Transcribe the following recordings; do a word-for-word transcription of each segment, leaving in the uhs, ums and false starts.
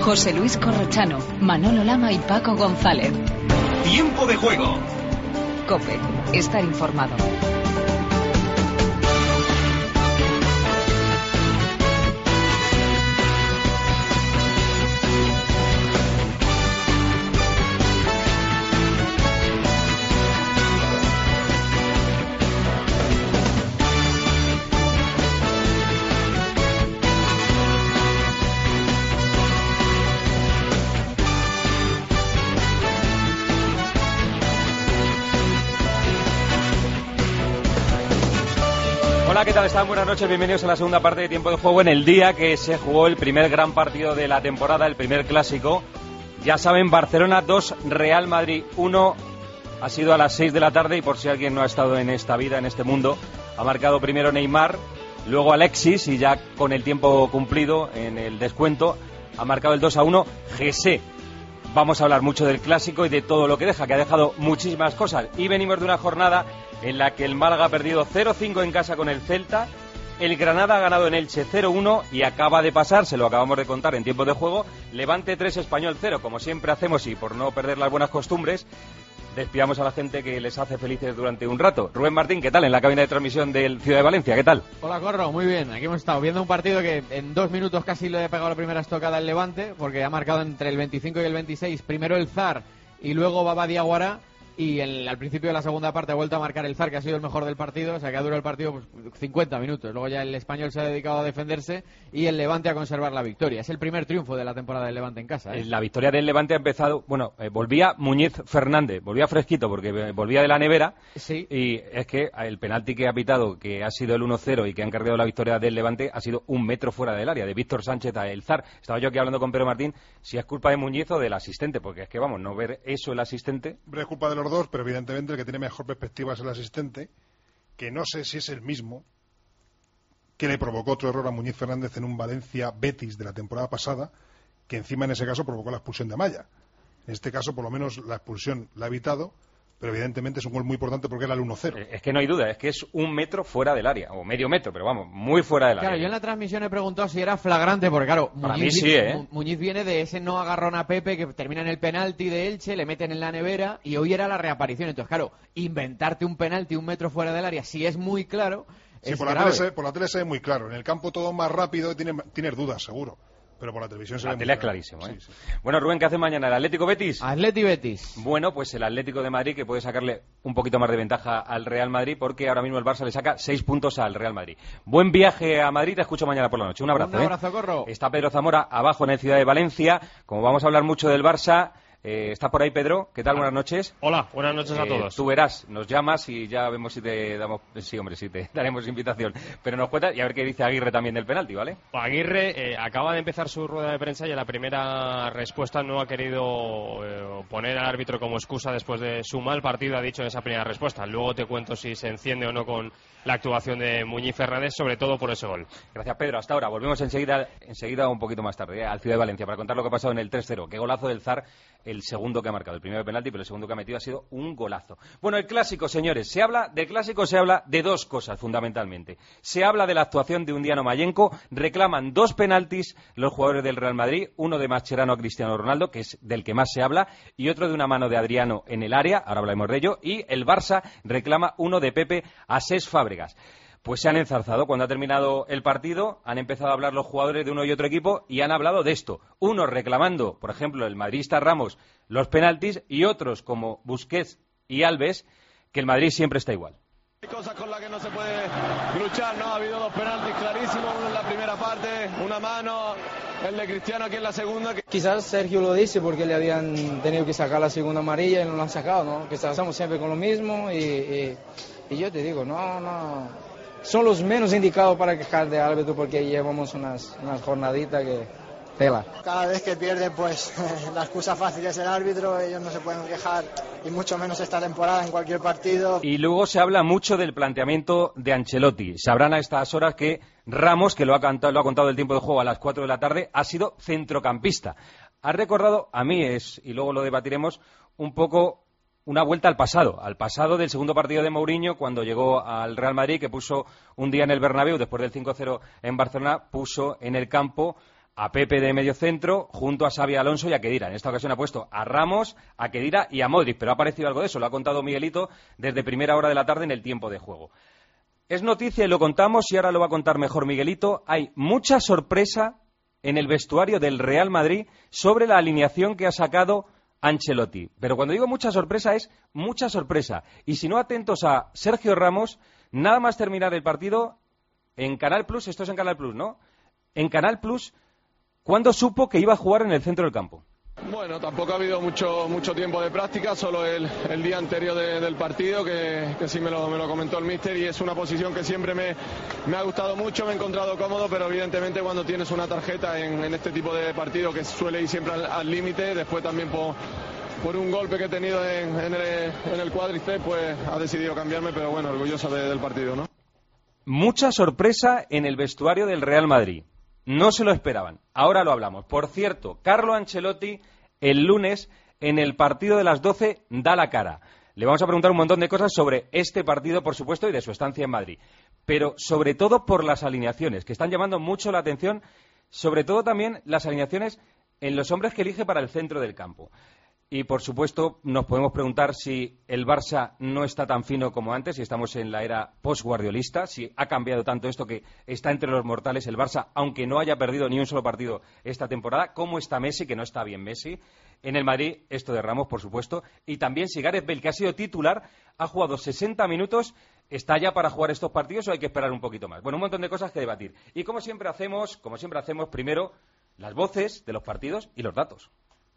José Luis Corrochano, Manolo Lama y Paco González. Tiempo de juego. COPE. Estar informado. Hola, ¿qué tal están? Buenas noches, bienvenidos a la segunda parte de Tiempo de Juego en el día que se jugó el primer gran partido de la temporada, el primer clásico. Ya saben, Barcelona dos, Real Madrid uno, ha sido a las seis de la tarde y por si alguien no ha estado en esta vida, en este mundo, ha marcado primero Neymar, luego Alexis y ya con el tiempo cumplido en el descuento ha marcado el dos a uno Jesse. Vamos a hablar mucho del clásico y de todo lo que deja, que ha dejado muchísimas cosas. Y venimos de una jornada en la que el Málaga ha perdido cero cinco en casa con el Celta, el Granada ha ganado en Elche cero uno y acaba de pasar, se lo acabamos de contar en tiempo de juego, Levante tres, Español cero, como siempre hacemos y por no perder las buenas costumbres, despidamos a la gente que les hace felices durante un rato. Rubén Martín, ¿qué tal? En la cabina de transmisión del Ciudad de Valencia, ¿qué tal? Hola, Corro, muy bien. Aquí hemos estado viendo un partido que en dos minutos casi le he pegado la primera estocada al Levante, porque ha marcado entre el veinticinco y el veintiséis, primero el Zar y luego Baba Diawara. Y el, al principio de la segunda parte ha vuelto a marcar el Zar, que ha sido el mejor del partido, o sea que ha durado el partido pues, cincuenta minutos. Luego ya el Español se ha dedicado a defenderse y el Levante a conservar la victoria. Es el primer triunfo de la temporada del Levante en casa, ¿eh? La victoria del Levante ha empezado, bueno, eh, volvía Muñiz Fernández, volvía fresquito porque volvía de la nevera. Sí. Y es que el penalti que ha pitado, que ha sido el uno cero y que han cargado la victoria del Levante, ha sido un metro fuera del área, de Víctor Sánchez a el Zar. Estaba yo aquí hablando con Pedro Martín si es culpa de Muñiz o del asistente, porque es que vamos, no ver eso el asistente. Hombre, es culpa de los dos, pero evidentemente el que tiene mejor perspectiva es el asistente, que no sé si es el mismo que le provocó otro error a Muñiz Fernández en un Valencia-Betis de la temporada pasada, que encima en ese caso provocó la expulsión de Amaya. En este caso, por lo menos, la expulsión la ha evitado, pero evidentemente es un gol muy importante porque era el uno cero. Es que no hay duda, es que es un metro fuera del área, o medio metro, pero vamos, muy fuera del área. Claro, yo en la transmisión he preguntado si era flagrante, porque claro, Para Muñiz, mí sí, ¿eh? Muñiz viene de ese no agarrón a Pepe que termina en el penalti de Elche, le meten en la nevera y hoy era la reaparición. Entonces, claro, inventarte un penalti un metro fuera del área, si es muy claro, sí, es por la, grave. tele se, por la tele se ve muy claro. En el campo todo más rápido, tiene, tienes dudas, seguro. Pero por la televisión se la ve tele muy es claro. clarísimo, ¿eh? Sí, sí. Bueno, Rubén, ¿qué hace mañana? ¿El Atlético Betis? Atleti Betis. Bueno, pues el Atlético de Madrid, que puede sacarle un poquito más de ventaja al Real Madrid, porque ahora mismo el Barça le saca seis puntos al Real Madrid. Buen viaje a Madrid, te escucho mañana por la noche. Un abrazo, Un abrazo, ¿eh? Corro. Está Pedro Zamora abajo en el Ciudad de Valencia. Como vamos a hablar mucho del Barça, eh, ¿está por ahí Pedro? ¿Qué tal? Buenas noches. Hola, buenas noches a Eh, todos. Tú verás, nos llamas y ya vemos si te damos... Sí, hombre, sí te daremos invitación. Pero nos cuentas y a ver qué dice Aguirre también del penalti, ¿vale? Aguirre eh, acaba de empezar su rueda de prensa y en la primera respuesta no ha querido eh, poner al árbitro como excusa después de su mal partido, ha dicho en esa primera respuesta. Luego te cuento si se enciende o no con la actuación de Muñiz Fernández, sobre todo por ese gol. Gracias, Pedro. Hasta ahora. Volvemos enseguida, enseguida un poquito más tarde, ¿eh? Al Ciudad de Valencia para contar lo que ha pasado en el tres cero. Qué golazo del Zar, el segundo que ha marcado. El primero de penalti, pero el segundo que ha metido ha sido un golazo. Bueno, el clásico, señores. Se habla del clásico, se habla de dos cosas, fundamentalmente. Se habla de la actuación de Undiano Mayenco. Reclaman dos penaltis los jugadores del Real Madrid. Uno de Mascherano a Cristiano Ronaldo, que es del que más se habla, y otro de una mano de Adriano en el área. Ahora hablaremos de ello. Y el Barça reclama uno de Pepe a Cés Fábregas. Pues se han enzarzado. Cuando ha terminado el partido, han empezado a hablar los jugadores de uno y otro equipo y han hablado de esto. Unos reclamando, por ejemplo, el madridista Ramos, los penaltis, y otros, como Busquets y Alves, que el Madrid siempre está igual. Hay cosas con las que no se puede luchar, ¿no? Ha habido dos penaltis clarísimos, uno en la primera parte, una mano, el de Cristiano aquí en la segunda. Quizás Sergio lo dice porque le habían tenido que sacar la segunda amarilla y no lo han sacado, ¿no? Quizás estamos siempre con lo mismo y, y, y yo te digo, no, no... Son los menos indicados para quejar de árbitro porque llevamos unas, unas jornaditas que tela. Cada vez que pierden, pues la excusa fácil es el árbitro, ellos no se pueden quejar y mucho menos esta temporada en cualquier partido. Y luego se habla mucho del planteamiento de Ancelotti. Sabrán a estas horas que Ramos, que lo ha, cantado, lo ha contado el tiempo de juego a las cuatro de la tarde, ha sido centrocampista. Ha recordado, a mí es, y luego lo debatiremos, un poco... una vuelta al pasado, al pasado del segundo partido de Mourinho, cuando llegó al Real Madrid, que puso un día en el Bernabéu, después del cinco cero en Barcelona, puso en el campo a Pepe de medio centro junto a Xabi Alonso y a Khedira. En esta ocasión ha puesto a Ramos, a Khedira y a Modric, pero ha aparecido algo de eso, lo ha contado Miguelito desde primera hora de la tarde en el tiempo de juego. Es noticia y lo contamos, y ahora lo va a contar mejor Miguelito. Hay mucha sorpresa en el vestuario del Real Madrid sobre la alineación que ha sacado Ancelotti. Pero cuando digo mucha sorpresa, es mucha sorpresa. Y si no, atentos a Sergio Ramos, nada más terminar el partido, en Canal Plus, esto es en Canal Plus, ¿no? En Canal Plus, ¿cuándo supo que iba a jugar en el centro del campo? Bueno, tampoco ha habido mucho mucho tiempo de práctica, solo el, el día anterior de, del partido, que, que sí me lo, me lo comentó el míster, y es una posición que siempre me, me ha gustado mucho, me he encontrado cómodo, pero evidentemente cuando tienes una tarjeta en, en este tipo de partido que suele ir siempre al límite, después también por, por un golpe que he tenido en, en el, en el cuádriceps, pues ha decidido cambiarme, pero bueno, orgulloso de, del partido, ¿no? Mucha sorpresa en el vestuario del Real Madrid. No se lo esperaban. Ahora lo hablamos. Por cierto, Carlo Ancelotti el lunes en el partido de las doce da la cara. Le vamos a preguntar un montón de cosas sobre este partido, por supuesto, y de su estancia en Madrid. Pero sobre todo por las alineaciones, que están llamando mucho la atención, sobre todo también las alineaciones en los hombres que elige para el centro del campo. Y, por supuesto, nos podemos preguntar si el Barça no está tan fino como antes, si estamos en la era post-guardiolista, si ha cambiado tanto esto que está entre los mortales el Barça, aunque no haya perdido ni un solo partido esta temporada. ¿Cómo está Messi? Que no está bien Messi. En el Madrid, esto de Ramos, por supuesto. Y también si Gareth Bale, que ha sido titular, ha jugado sesenta minutos, ¿está ya para jugar estos partidos o hay que esperar un poquito más? Bueno, un montón de cosas que debatir. Y como siempre hacemos, como siempre hacemos, primero las voces de los partidos y los datos.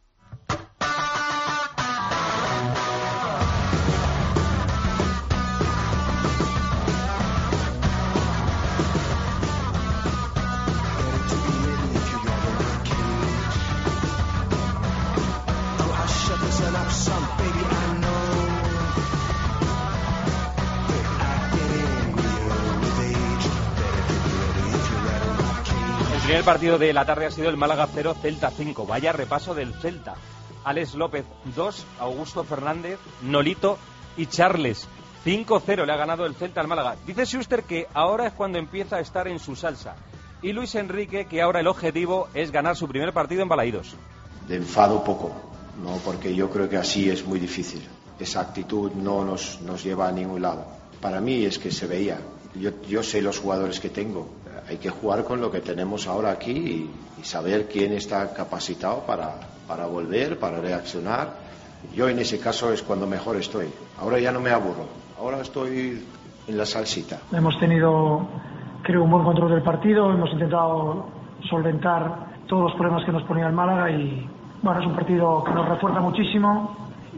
El primer partido de la tarde ha sido el Málaga cero, Celta cinco. Vaya repaso del Celta. Alex López dos, Augusto Fernández, Nolito y Charles. cinco cero le ha ganado el Celta al Málaga. Dice Schuster que ahora es cuando empieza a estar en su salsa. Y Luis Enrique que ahora el objetivo es ganar su primer partido en Balaídos. De enfado poco, no, porque yo creo que así es muy difícil. Esa actitud no nos, nos lleva a ningún lado. Para mí es que se veía. Yo, yo sé los jugadores que tengo. Hay que jugar con lo que tenemos ahora aquí y, y saber quién está capacitado para, para volver, para reaccionar. Yo en ese caso es cuando mejor estoy. Ahora ya no me aburro. Ahora estoy en la salsita. Hemos tenido, creo, un buen control del partido. Hemos intentado solventar todos los problemas que nos ponía el Málaga y, bueno, es un partido que nos refuerza muchísimo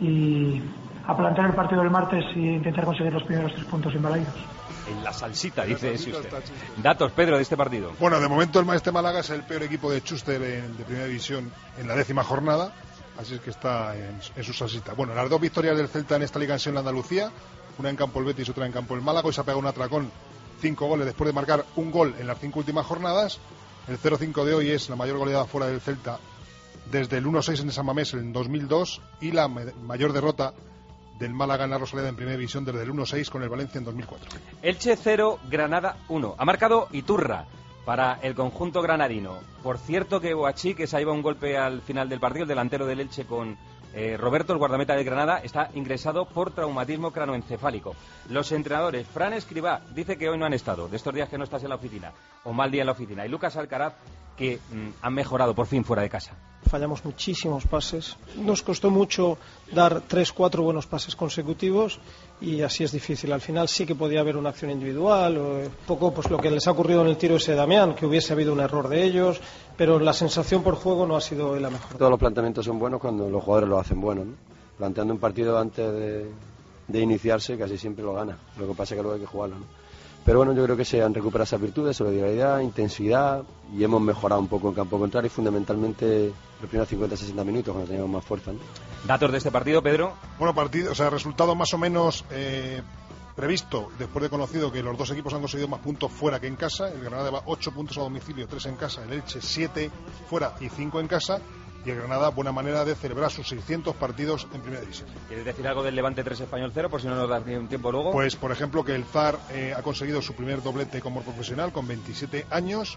y a plantear el partido del martes e intentar conseguir los primeros tres puntos en Balaídos. En la salsita, dice Schuster. Datos, Pedro, de este partido. Bueno, de momento el Maestre Málaga es el peor equipo de Schuster en, de primera división en la décima jornada, así es que está en, en su salsita. Bueno, las dos victorias del Celta en esta liga han sido en Andalucía, una en campo el Betis, otra en campo el Málaga, y se ha pegado un atracón, cinco goles después de marcar un gol en las cinco últimas jornadas. El cero cinco de hoy es la mayor goleada fuera del Celta desde el uno seis en San Mamés en dos mil dos y la mayor derrota del Málaga en la Rosaleda en primera división desde el uno seis con el Valencia en dos mil cuatro. Elche cero, Granada uno. Ha marcado Iturra para el conjunto granadino. Por cierto que Boachí, que se ha llevado un golpe al final del partido, el delantero del Elche con eh, Roberto, el guardameta del Granada, está ingresado por traumatismo cranoencefálico. Los entrenadores, Fran Escribá, dice que hoy no han estado, de estos días que no estás en la oficina, o mal día en la oficina, y Lucas Alcaraz, que mmm, han mejorado por fin fuera de casa. Fallamos muchísimos pases, nos costó mucho dar tres, cuatro buenos pases consecutivos y así es difícil. Al final sí que podía haber una acción individual, o un poco pues lo que les ha ocurrido en el tiro ese de Damián, que hubiese habido un error de ellos, pero la sensación por juego no ha sido la mejor. Todos los planteamientos son buenos cuando los jugadores lo hacen bueno, ¿no? Planteando un partido antes de, de iniciarse casi siempre lo gana, lo que pasa es que luego hay que jugarlo, ¿no? Pero bueno, yo creo que se han recuperado esas virtudes, solidaridad, intensidad, y hemos mejorado un poco en campo contrario, y fundamentalmente los primeros cincuenta a sesenta minutos, cuando teníamos más fuerza, ¿no? ¿Datos de este partido, Pedro? Bueno, partido, o sea, resultado más o menos eh, previsto, después de conocido que los dos equipos han conseguido más puntos fuera que en casa. El Granada va ocho puntos a domicilio, tres en casa, el Elche siete fuera y cinco en casa. Y el Granada, buena manera de celebrar sus seiscientos partidos en primera división. ¿Quieres decir algo del Levante tres Español cero, por si no nos da un tiempo luego? Pues, por ejemplo, que el Zar eh, ha conseguido su primer doblete como profesional con veintisiete años.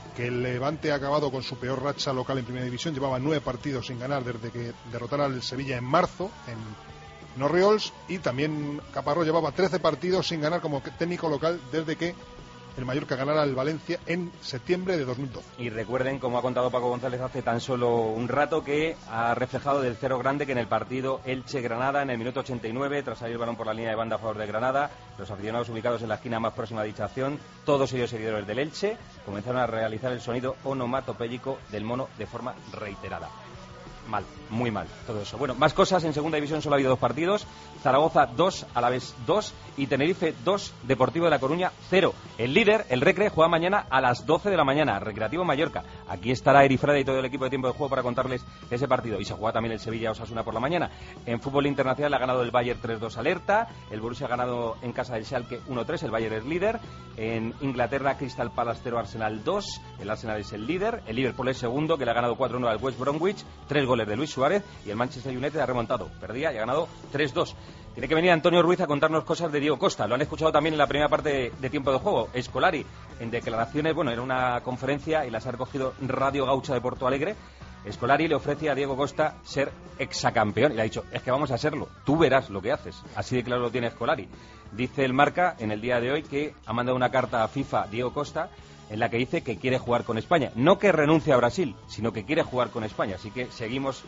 que el Levante ha acabado con su peor racha local en Primera División, llevaba nueve partidos sin ganar desde que derrotara al Sevilla en marzo, en Norriols, y también Caparrós llevaba trece partidos sin ganar como técnico local desde que el Mallorca ganara al Valencia en septiembre de dos mil doce. Y recuerden, como ha contado Paco González hace tan solo un rato, que ha reflejado del cero grande que en el partido Elche-Granada, en el minuto ochenta y nueve, tras salir el balón por la línea de banda a favor de Granada, los aficionados ubicados en la esquina más próxima a dicha acción, todos ellos seguidores del Elche, comenzaron a realizar el sonido onomatopéyico del mono de forma reiterada. Mal, muy mal, todo eso. Bueno, más cosas. En segunda división solo ha habido dos partidos. Zaragoza dos, Alavés dos y Tenerife dos, Deportivo de La Coruña cero. El líder, el Recre, juega mañana a las doce de la mañana, Recreativo Mallorca. Aquí estará Eri Frade y todo el equipo de Tiempo de Juego para contarles ese partido. Y se juega también el Sevilla-Osasuna por la mañana. En fútbol internacional ha ganado el Bayern tres dos al Hertha. El Borussia ha ganado en casa del Schalke uno tres, el Bayern es líder. En Inglaterra, Crystal Palace cero, Arsenal dos, el Arsenal es el líder. El Liverpool es segundo, que le ha ganado cuatro uno al West Bromwich, tres goles de Luis Suárez, y el Manchester United ha remontado, perdía y ha ganado tres dos. Tiene que venir Antonio Ruiz a contarnos cosas de Diego Costa. Lo han escuchado también en la primera parte de, de Tiempo de Juego. Scolari, en declaraciones, bueno, era una conferencia y las ha recogido Radio Gaucha de Porto Alegre. Scolari le ofrece a Diego Costa ser exacampeón y le ha dicho, es que vamos a serlo, tú verás lo que haces. Así de claro lo tiene Scolari. Dice el Marca en el día de hoy que ha mandado una carta a FIFA Diego Costa en la que dice que quiere jugar con España. No que renuncie a Brasil, sino que quiere jugar con España. Así que seguimos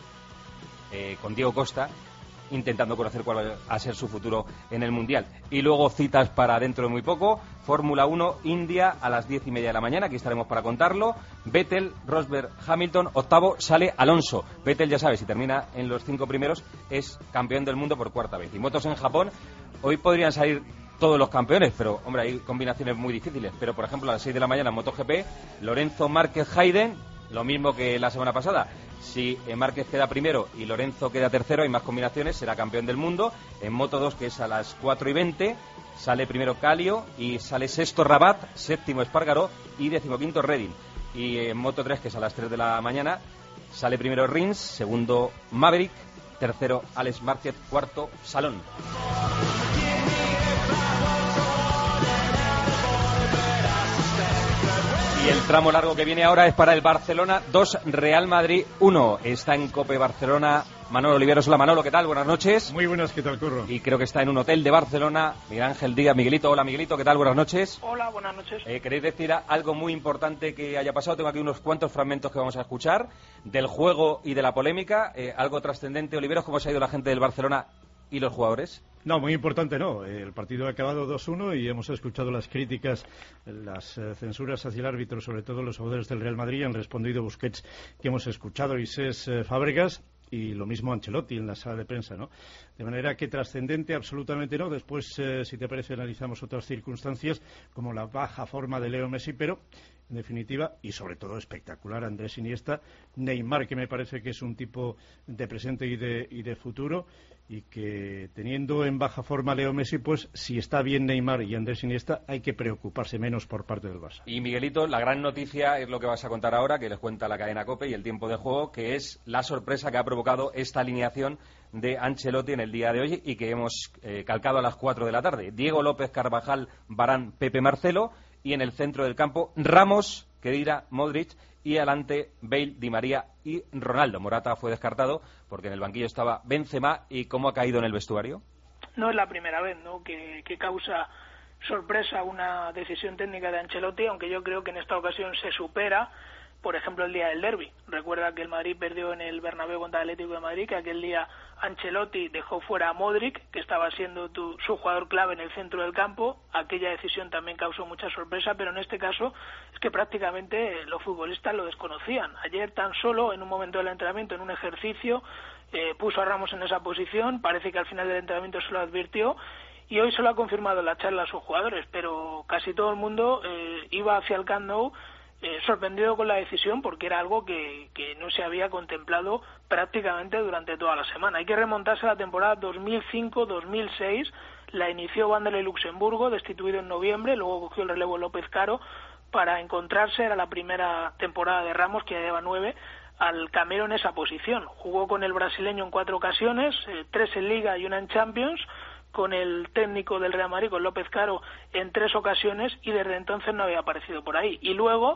eh, con Diego Costa intentando conocer cuál va a ser su futuro en el Mundial. Y luego citas para dentro de muy poco. Fórmula uno, India, a las diez y media de la mañana. Aquí estaremos para contarlo. Vettel, Rosberg, Hamilton. Octavo sale Alonso. Vettel, ya sabes, si termina en los cinco primeros, es campeón del mundo por cuarta vez. Y motos en Japón, hoy podrían salir todos los campeones, pero, hombre, hay combinaciones muy difíciles. Pero, por ejemplo, a las seis de la mañana en MotoGP, Lorenzo Márquez Hayden, lo mismo que la semana pasada. Si Márquez queda primero y Lorenzo queda tercero, hay más combinaciones, será campeón del mundo. En Moto dos, que es a las cuatro y veinte, sale primero Calio y sale sexto Rabat, séptimo Espargaró y decimoquinto Redding. Y en Moto tres, que es a las tres de la mañana, sale primero Rins, segundo Maverick, tercero Alex Márquez, cuarto Salón. Y el tramo largo que viene ahora es para el Barcelona dos, Real Madrid uno. Está en COPE Barcelona Manolo Oliveros. Hola Manolo, ¿qué tal? Buenas noches. Muy buenas, ¿qué tal, Curro? Y creo que está en un hotel de Barcelona Miguel Ángel Díaz. Miguelito, hola Miguelito, ¿qué tal? Buenas noches. Hola, buenas noches. Eh, ¿Queréis decir algo muy importante que haya pasado? Tengo aquí unos cuantos fragmentos que vamos a escuchar del juego y de la polémica. Eh, algo trascendente, Oliveros, ¿cómo se ha ido la gente del Barcelona y los jugadores? No, muy importante no. El partido ha acabado dos uno y hemos escuchado las críticas, las eh, censuras hacia el árbitro, sobre todo los jugadores del Real Madrid. Han respondido Busquets, que hemos escuchado, y Cés eh, Fábregas, y lo mismo Ancelotti en la sala de prensa, ¿no? De manera que trascendente absolutamente no. Después, eh, si te parece, analizamos otras circunstancias, como la baja forma de Leo Messi, pero en definitiva, y sobre todo espectacular, Andrés Iniesta, Neymar, que me parece que es un tipo de presente y de, y de futuro, y que teniendo en baja forma Leo Messi, pues si está bien Neymar y Andrés Iniesta, hay que preocuparse menos por parte del Barça. Y Miguelito, la gran noticia es lo que vas a contar ahora, que les cuenta la cadena COPE y el Tiempo de Juego, que es la sorpresa que ha provocado esta alineación de Ancelotti en el día de hoy y que hemos eh, calcado a las cuatro de la tarde. Diego López, Carvajal, Varane, Pepe, Marcelo, y en el centro del campo Ramos, Khedira, Modric, y adelante Bale, Di María y Ronaldo. Morata fue descartado porque en el banquillo estaba Benzema. ¿Y cómo ha caído en el vestuario? No es la primera vez, ¿no?, que, que causa sorpresa una decisión técnica de Ancelotti, aunque yo creo que en esta ocasión se supera. Por ejemplo, el día del derbi. Recuerda que el Madrid perdió en el Bernabéu contra el Atlético de Madrid, que aquel día Ancelotti dejó fuera a Modric, que estaba siendo tu, su jugador clave en el centro del campo. Aquella decisión también causó mucha sorpresa, pero en este caso es que prácticamente los futbolistas lo desconocían. Ayer tan solo, en un momento del entrenamiento, en un ejercicio, eh, puso a Ramos en esa posición. Parece que al final del entrenamiento se lo advirtió. Y hoy se lo ha confirmado en la charla a sus jugadores, pero casi todo el mundo eh, iba hacia el Camp Nou Eh, sorprendido con la decisión, porque era algo que, que no se había contemplado prácticamente durante toda la semana. Hay que remontarse a la temporada dos mil cinco dos mil seis, la inició Vanderlei Luxemburgo, destituido en noviembre, luego cogió el relevo López Caro para encontrarse, era la primera temporada de Ramos, que ya lleva nueve, al Camero en esa posición. Jugó con el brasileño en cuatro ocasiones, eh, tres en Liga y una en Champions, con el técnico del Real Madrid, con López Caro, en tres ocasiones, y desde entonces no había aparecido por ahí. Y luego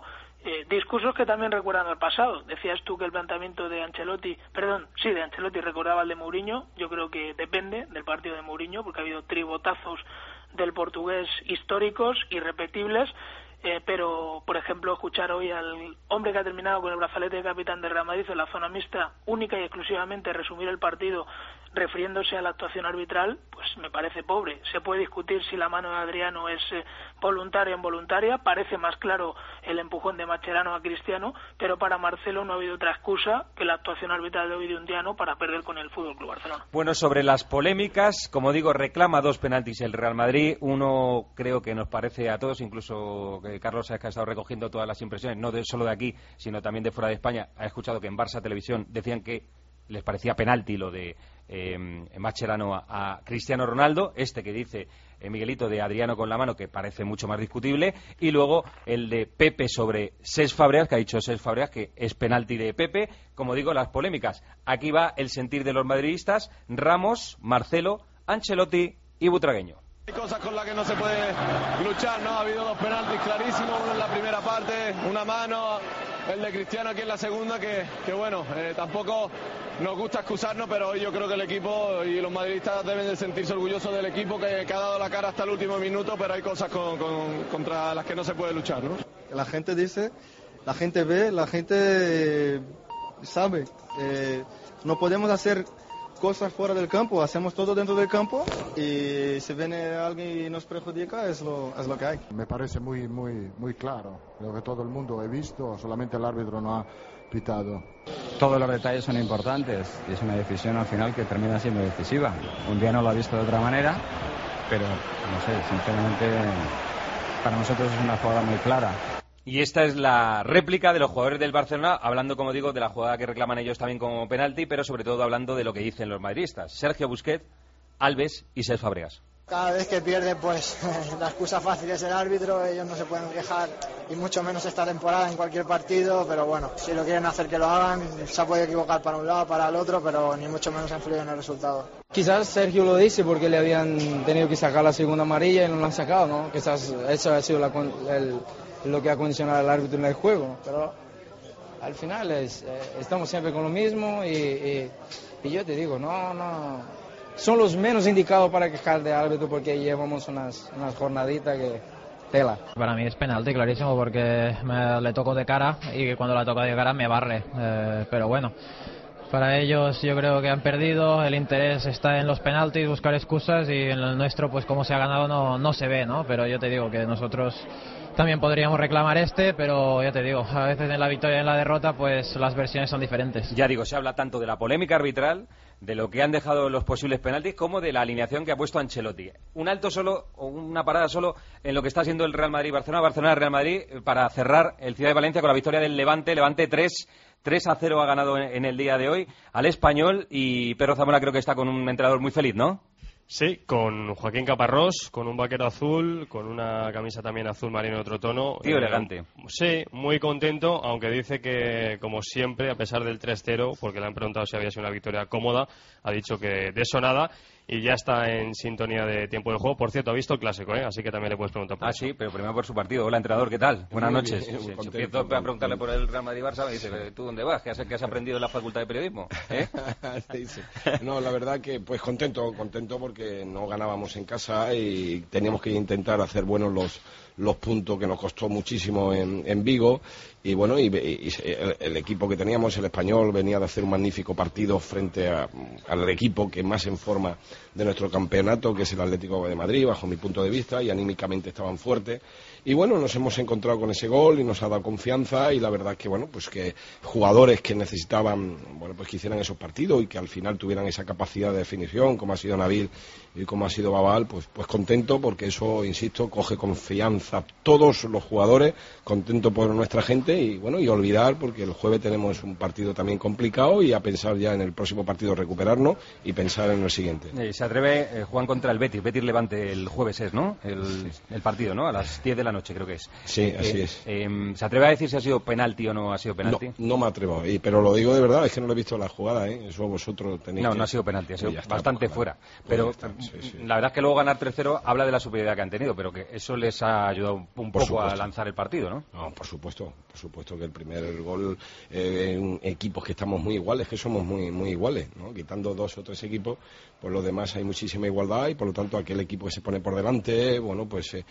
Eh, discursos que también recuerdan al pasado. Decías tú que el planteamiento de Ancelotti, perdón, sí, de Ancelotti recordaba el de Mourinho. Yo creo que depende del partido de Mourinho, porque ha habido tribotazos del portugués históricos, irrepetibles. Eh, pero, por ejemplo, escuchar hoy al hombre que ha terminado con el brazalete de capitán de Real Madrid en la zona mixta, única y exclusivamente resumir el partido refiriéndose a la actuación arbitral, pues me parece pobre. Se puede discutir si la mano de Adriano es eh, voluntaria o involuntaria, parece más claro el empujón de Mascherano a Cristiano, pero para Marcelo no ha habido otra excusa que la actuación arbitral de Ovidio Undiano para perder con el F C Barcelona. Bueno, sobre las polémicas, como digo, reclama dos penaltis el Real Madrid. Uno creo que nos parece a todos, incluso que Carlos ha estado recogiendo todas las impresiones, no de, solo de aquí, sino también de fuera de España. Ha escuchado que en Barça Televisión decían que les parecía penalti lo de eh, Mascherano a, a Cristiano Ronaldo, este que dice eh, Miguelito de Adriano con la mano, que parece mucho más discutible, y luego el de Pepe sobre Cesc Fabregas, que ha dicho Cesc Fabregas que es penalti de Pepe. Como digo, las polémicas. Aquí va el sentir de los madridistas: Ramos, Marcelo, Ancelotti y Butragueño. Hay cosas con las que no se puede luchar, ¿no? Ha habido dos penaltis clarísimos, uno en la primera parte, una mano, el de Cristiano aquí en la segunda, que, que bueno, eh, tampoco nos gusta excusarnos, pero hoy yo creo que el equipo y los madridistas deben de sentirse orgullosos del equipo que, que ha dado la cara hasta el último minuto, pero hay cosas con, con, contra las que no se puede luchar, ¿no? La gente dice, la gente ve, la gente sabe, eh, no podemos hacer cosas fuera del campo, hacemos todo dentro del campo, y si viene alguien y nos perjudica, es lo, es lo que hay. Me parece muy, muy, muy claro, lo que todo el mundo ha visto, solamente el árbitro no ha pitado. Todos los detalles son importantes y es una decisión al final que termina siendo decisiva. Un día no lo ha visto de otra manera, pero no sé, sinceramente para nosotros es una jugada muy clara. Y esta es la réplica de los jugadores del Barcelona, hablando, como digo, de la jugada que reclaman ellos también como penalti, pero sobre todo hablando de lo que dicen los madridistas: Sergio Busquets, Alves y Cesc Fabregas. Cada vez que pierde, pues la excusa fácil es el árbitro, ellos no se pueden quejar, y mucho menos esta temporada en cualquier partido, pero bueno, si lo quieren hacer que lo hagan. Se ha podido equivocar para un lado, para el otro, pero ni mucho menos ha influido en el resultado. Quizás Sergio lo dice porque le habían tenido que sacar la segunda amarilla y no lo han sacado, ¿no? Quizás eso ha sido la, el, lo que ha condicionado al árbitro en el juego, pero al final es, eh, estamos siempre con lo mismo, y, y, y yo te digo, no, no... son los menos indicados para quejar de árbitro, porque llevamos unas, unas jornaditas que tela. Para mí es penalti clarísimo, porque me, le toco de cara y cuando la toca de cara me barre, eh, pero bueno, para ellos yo creo que han perdido, el interés está en los penaltis, buscar excusas, y en el nuestro pues como se ha ganado no, no se ve, ¿no? Pero yo te digo que nosotros también podríamos reclamar este, pero ya te digo, a veces en la victoria y en la derrota pues las versiones son diferentes. Ya digo, se habla tanto de la polémica arbitral, de lo que han dejado los posibles penaltis, como de la alineación que ha puesto Ancelotti. Un alto solo, o una parada solo, en lo que está haciendo el Real Madrid-Barcelona, Barcelona-Real Madrid, para cerrar el Ciudad de Valencia con la victoria del Levante. Levante tres a cero ha ganado en el día de hoy al Español, y Pedro Zamora creo que está con un entrenador muy feliz, ¿no? Sí, con Joaquín Caparrós, con un vaquero azul, con una camisa también azul marino de otro tono. Tío eh, elegante. Sí, muy contento, aunque dice que, como siempre, a pesar del tres cero, porque le han preguntado si había sido una victoria cómoda, ha dicho que de eso nada, y ya está en sintonía de tiempo de juego. Por cierto, ha visto el clásico, ¿eh? Así que también le puedes preguntar por Ah, eso. sí, pero primero por su partido. Hola, entrenador, ¿qué tal? Buenas Muy noches. bien, muy Si contento, empiezo a contento. preguntarle por el Real Madrid-Barça, me dice, ¿tú dónde vas? ¿Qué has, qué has aprendido en la Facultad de Periodismo? ¿Eh? Sí, sí. No, la verdad que pues contento, contento porque no ganábamos en casa y teníamos que intentar hacer buenos los los puntos, que nos costó muchísimo en, en Vigo, y bueno, y, y el, el equipo que teníamos, el Español, venía de hacer un magnífico partido frente a, al equipo que más en forma de nuestro campeonato, que es el Atlético de Madrid, bajo mi punto de vista, y anímicamente estaban fuertes. Y bueno, nos hemos encontrado con ese gol y nos ha dado confianza, y la verdad es que bueno, pues que jugadores que necesitaban, bueno, pues que hicieran esos partidos y que al final tuvieran esa capacidad de definición, como ha sido Nabil y como ha sido Babal, pues pues contento, porque eso, insisto, coge confianza todos los jugadores, contento por nuestra gente, y bueno, y olvidar, porque el jueves tenemos un partido también complicado, y a pensar ya en el próximo partido recuperarnos y pensar en el siguiente. Eh, se atreve eh, Juan contra el Betis, Betis Levante el jueves es, ¿no? El, sí. el partido, ¿no? A las diez de la noche creo que es. Sí, así eh, es. Eh, ¿Se atreve a decir si ha sido penalti o no ha sido penalti? No, no me atrevo, y, pero lo digo de verdad, es que no lo he visto visto la jugada, ¿eh? Eso vosotros tenéis No, que... no ha sido penalti, ha sido Pues ya está, bastante pues, fuera. pues Pero ya está, sí, sí. la verdad es que luego ganar tres cero habla de la superioridad que han tenido, pero que eso les ha ayudado un, un Por poco a supuesto. lanzar el partido, ¿no? No, por supuesto, por supuesto que el primer gol eh, en equipos que estamos muy iguales, que somos muy muy iguales, ¿no? Quitando dos o tres equipos, pues los demás hay muchísima igualdad y por lo tanto aquel equipo que se pone por delante, bueno, pues eh,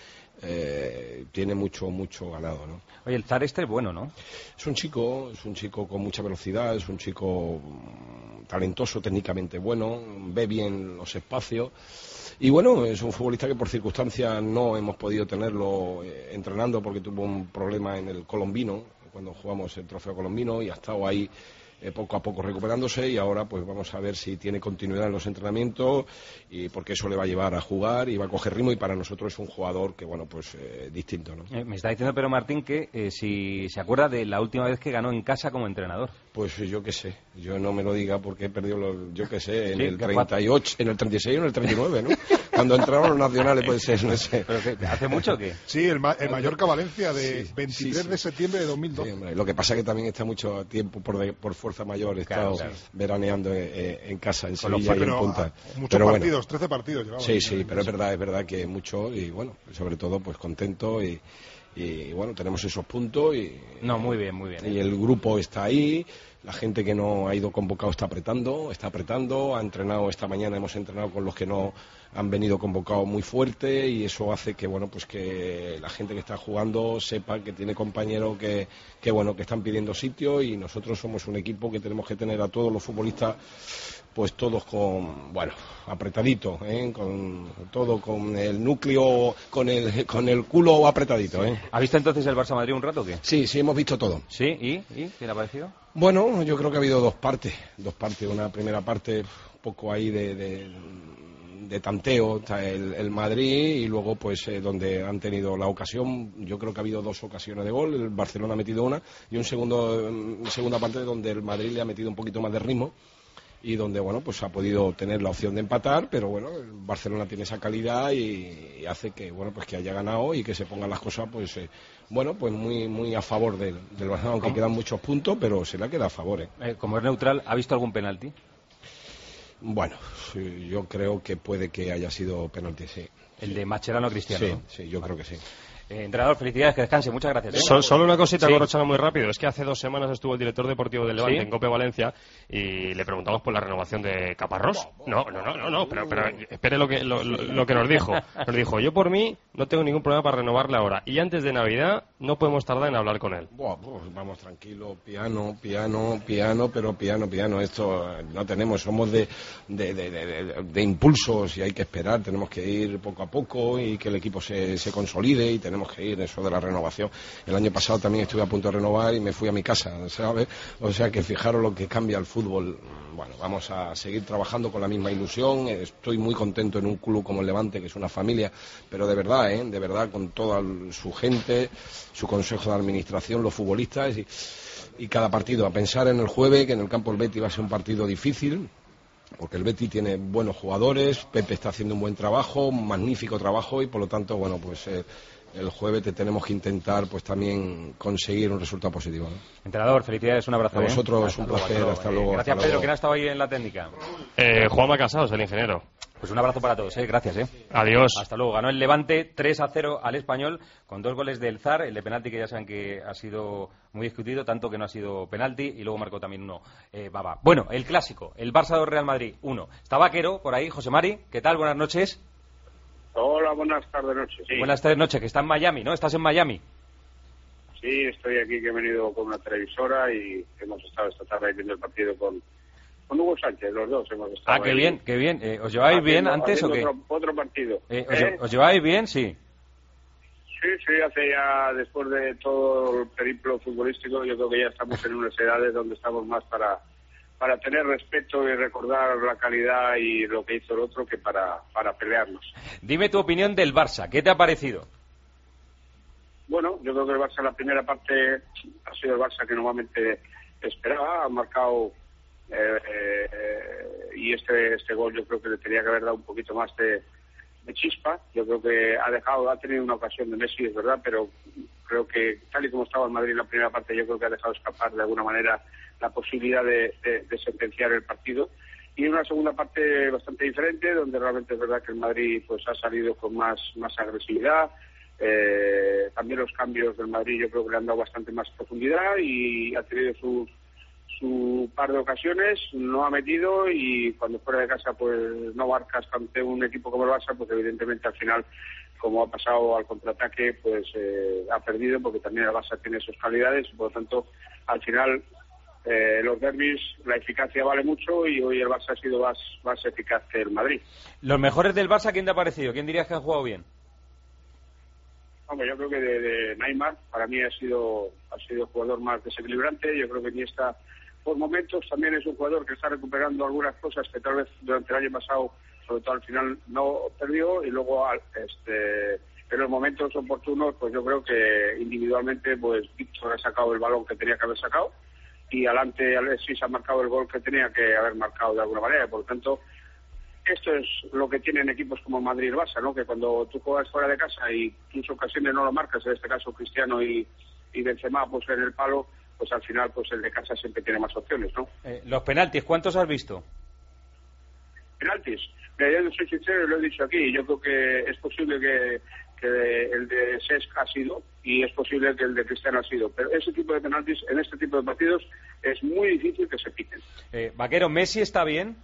eh, tiene mucho mucho ganado, ¿no? Oye, el Zar este es bueno, ¿no? Es un chico, es un chico con mucha velocidad, es un chico mm, talentoso, técnicamente bueno, ve bien los espacios. Y bueno, es un futbolista que por circunstancias no hemos podido tenerlo eh, entrenando porque tuvo un problema en el colombino, cuando jugamos el trofeo colombino, y ha estado ahí eh, poco a poco recuperándose, y ahora pues vamos a ver si tiene continuidad en los entrenamientos, y porque eso le va a llevar a jugar y va a coger ritmo, y para nosotros es un jugador que bueno, pues eh, distinto, ¿no? Eh, me está diciendo Pedro Martín que eh, si se acuerda de la última vez que ganó en casa como entrenador. Pues yo qué sé, yo no me lo diga porque he perdido, los, yo qué sé, en Sí, el que treinta y ocho, en el treinta y seis o en el treinta y nueve, ¿no? Cuando entraron los nacionales, puede ser, no sé. ¿Pero qué, hace mucho que? Sí, el, Ma- el Mallorca Valencia de Sí, veintitrés sí, sí. de septiembre de dos mil doce. Sí, hombre, lo que pasa es que también está mucho tiempo por, de- por fuerza mayor, he estado Claro, claro. veraneando en, en- en casa, en Con los Sevilla y en pero, Punta. ah, muchos Pero bueno. partidos, trece partidos llevaba. Sí, sí, pero es verdad, es verdad que mucho, y bueno, sobre todo pues contento y, y bueno, tenemos esos puntos y... No, muy bien, muy bien. Y el grupo está ahí, la gente que no ha ido convocado está apretando, está apretando, ha entrenado esta mañana, hemos entrenado con los que no han venido convocados muy fuerte, y eso hace que bueno, pues que la gente que está jugando sepa que tiene compañeros que, que bueno, que están pidiendo sitio, y nosotros somos un equipo que tenemos que tener a todos los futbolistas pues todos con, bueno, apretadito, ¿eh? Con todo, con el núcleo, con el con el culo apretadito, ¿eh? ¿Ha visto entonces el Barça Madrid un rato o qué? Sí, sí, hemos visto todo. ¿Sí? ¿Y? ¿Y? ¿Qué le ha parecido? Bueno, yo creo que ha habido dos partes, dos partes, una primera parte un poco ahí de, de, de tanteo, está el, el Madrid, y luego pues eh, donde han tenido la ocasión, yo creo que ha habido dos ocasiones de gol, el Barcelona ha metido una, y un segundo, una segunda parte donde el Madrid le ha metido un poquito más de ritmo, y donde bueno, pues ha podido tener la opción de empatar, pero bueno, el Barcelona tiene esa calidad y, y hace que bueno, pues que haya ganado y que se pongan las cosas pues eh, bueno, pues muy muy a favor del, del Barcelona, aunque ¿Cómo? quedan muchos puntos, pero se le ha quedado a favor, ¿eh? Eh, como es neutral, ¿ha visto algún penalti? Bueno, sí, yo creo que puede que haya sido penalti, sí. El de Mascherano Cristiano, Sí, ¿no? sí, yo creo que sí. Eh, entrenador, felicidades, que descanse, muchas gracias. ¿eh? Sol- solo una cosita, Sí. Corrochano, muy rápido. Es que hace dos semanas estuvo el director deportivo del Levante ¿Sí? en Cope Valencia y le preguntamos por la renovación de Caparrós. No, no, no, no, no, pero, pero espere lo que, lo, lo- lo que nos dijo. Nos dijo, yo por mí no tengo ningún problema para renovarle ahora. Y antes de Navidad no podemos tardar en hablar con él. Buah, pues vamos tranquilo, piano, piano, piano, pero piano, piano. Esto eh, no tenemos, somos de, de, de, de- de- de impulsos y hay que esperar. Tenemos que ir poco a poco y que el equipo se, se consolide, y tenemos que ir eso de la renovación. El año pasado también estuve a punto de renovar y me fui a mi casa, ¿sabes? O sea que fijaros lo que cambia el fútbol. Bueno, vamos a seguir trabajando con la misma ilusión. Estoy muy contento en un club como el Levante, que es una familia, pero de verdad, ¿eh? De verdad, con toda su gente, su consejo de administración, los futbolistas, y, y cada partido. A pensar en el jueves, que en el campo del Betis va a ser un partido difícil, porque el Betis tiene buenos jugadores, Pepe está haciendo un buen trabajo, un magnífico trabajo, y por lo tanto, bueno, pues eh, el jueves te tenemos que intentar pues también conseguir un resultado positivo, ¿no? Entrenador, felicidades, un abrazo. A ¿eh? vosotros, Hasta un luego, placer, hasta hasta luego. luego. Eh, Gracias, hasta Pedro, luego. ¿quién ha estado ahí en la técnica? Eh, Juanma Casados, el ingeniero. Pues un abrazo para todos, ¿eh? Gracias, ¿eh? Adiós. Hasta luego. Ganó el Levante tres a cero al Español con dos goles del Zar, el de penalti que ya saben que ha sido muy discutido, tanto que no ha sido penalti, y luego marcó también uno eh, Baba. Bueno, el clásico, el Barça dos Real Madrid uno. Está Vaquero por ahí, José Mari, ¿qué tal? Buenas noches. Hola, buenas tardes, noches. Sí. Buenas tardes, noches, que está en Miami, ¿no? ¿Estás en Miami? Sí, estoy aquí, que he venido con una televisora y hemos estado esta tarde viendo el partido con, con Hugo Sánchez, los dos hemos estado Ah, qué ahí bien, qué bien. Eh, ¿Os lleváis bien haciendo- antes o qué? haciendo Otro, otro partido. Eh, ¿os, ¿Eh? ¿Os lleváis bien? Sí. Sí, sí, hace ya, después de todo el periplo futbolístico, yo creo que ya estamos en unas edades donde estamos más para para tener respeto y recordar la calidad y lo que hizo el otro que para, para pelearnos. Dime tu opinión del Barça, ¿qué te ha parecido? Bueno, yo creo que el Barça en la primera parte ha sido el Barça que normalmente esperaba, ha marcado eh, eh, y este este gol yo creo que le tenía que haber dado un poquito más de, de chispa. Yo creo que ha dejado, ha tenido una ocasión de Messi, es verdad, pero creo que tal y como estaba el Madrid en la primera parte, yo creo que ha dejado escapar de alguna manera la posibilidad de, de, de sentenciar el partido. Y una segunda parte bastante diferente, donde realmente es verdad que el Madrid pues ha salido con más, más agresividad. Eh, también los cambios del Madrid yo creo que le han dado bastante más profundidad y ha tenido sus su par de ocasiones, no ha metido, y cuando fuera de casa pues no marcas ante un equipo como el Barça, pues evidentemente al final, como ha pasado al contraataque, pues eh, ha perdido, porque también el Barça tiene sus calidades y por lo tanto al final eh, los derbis, la eficacia vale mucho y hoy el Barça ha sido más, más eficaz que el Madrid. Los mejores del Barça, ¿quién te ha parecido? ¿Quién dirías que han jugado bien? Hombre, yo creo que de, de Neymar para mí ha sido ha sido el jugador más desequilibrante. Yo creo que Iniesta por momentos también es un jugador que está recuperando algunas cosas que tal vez durante el año pasado, sobre todo al final, no perdió, y luego este, en los momentos oportunos pues yo creo que individualmente pues Víctor ha sacado el balón que tenía que haber sacado y adelante Alexis ha marcado el gol que tenía que haber marcado de alguna manera. Por lo tanto, esto es lo que tienen equipos como Madrid y el Barça, ¿no? Que cuando tú juegas fuera de casa y tus ocasiones no lo marcas, en este caso Cristiano y, y Benzema pues en el palo, pues al final pues el de casa siempre tiene más opciones, ¿no? Eh, los penaltis, ¿cuántos has visto? Penaltis, mira, yo soy sincero y lo he dicho aquí, yo creo que es posible que, que el de Cesc ha sido y es posible que el de Cristiano ha sido, pero ese tipo de penaltis en este tipo de partidos es muy difícil que se piten. Eh, Vaquero, ¿Messi está bien?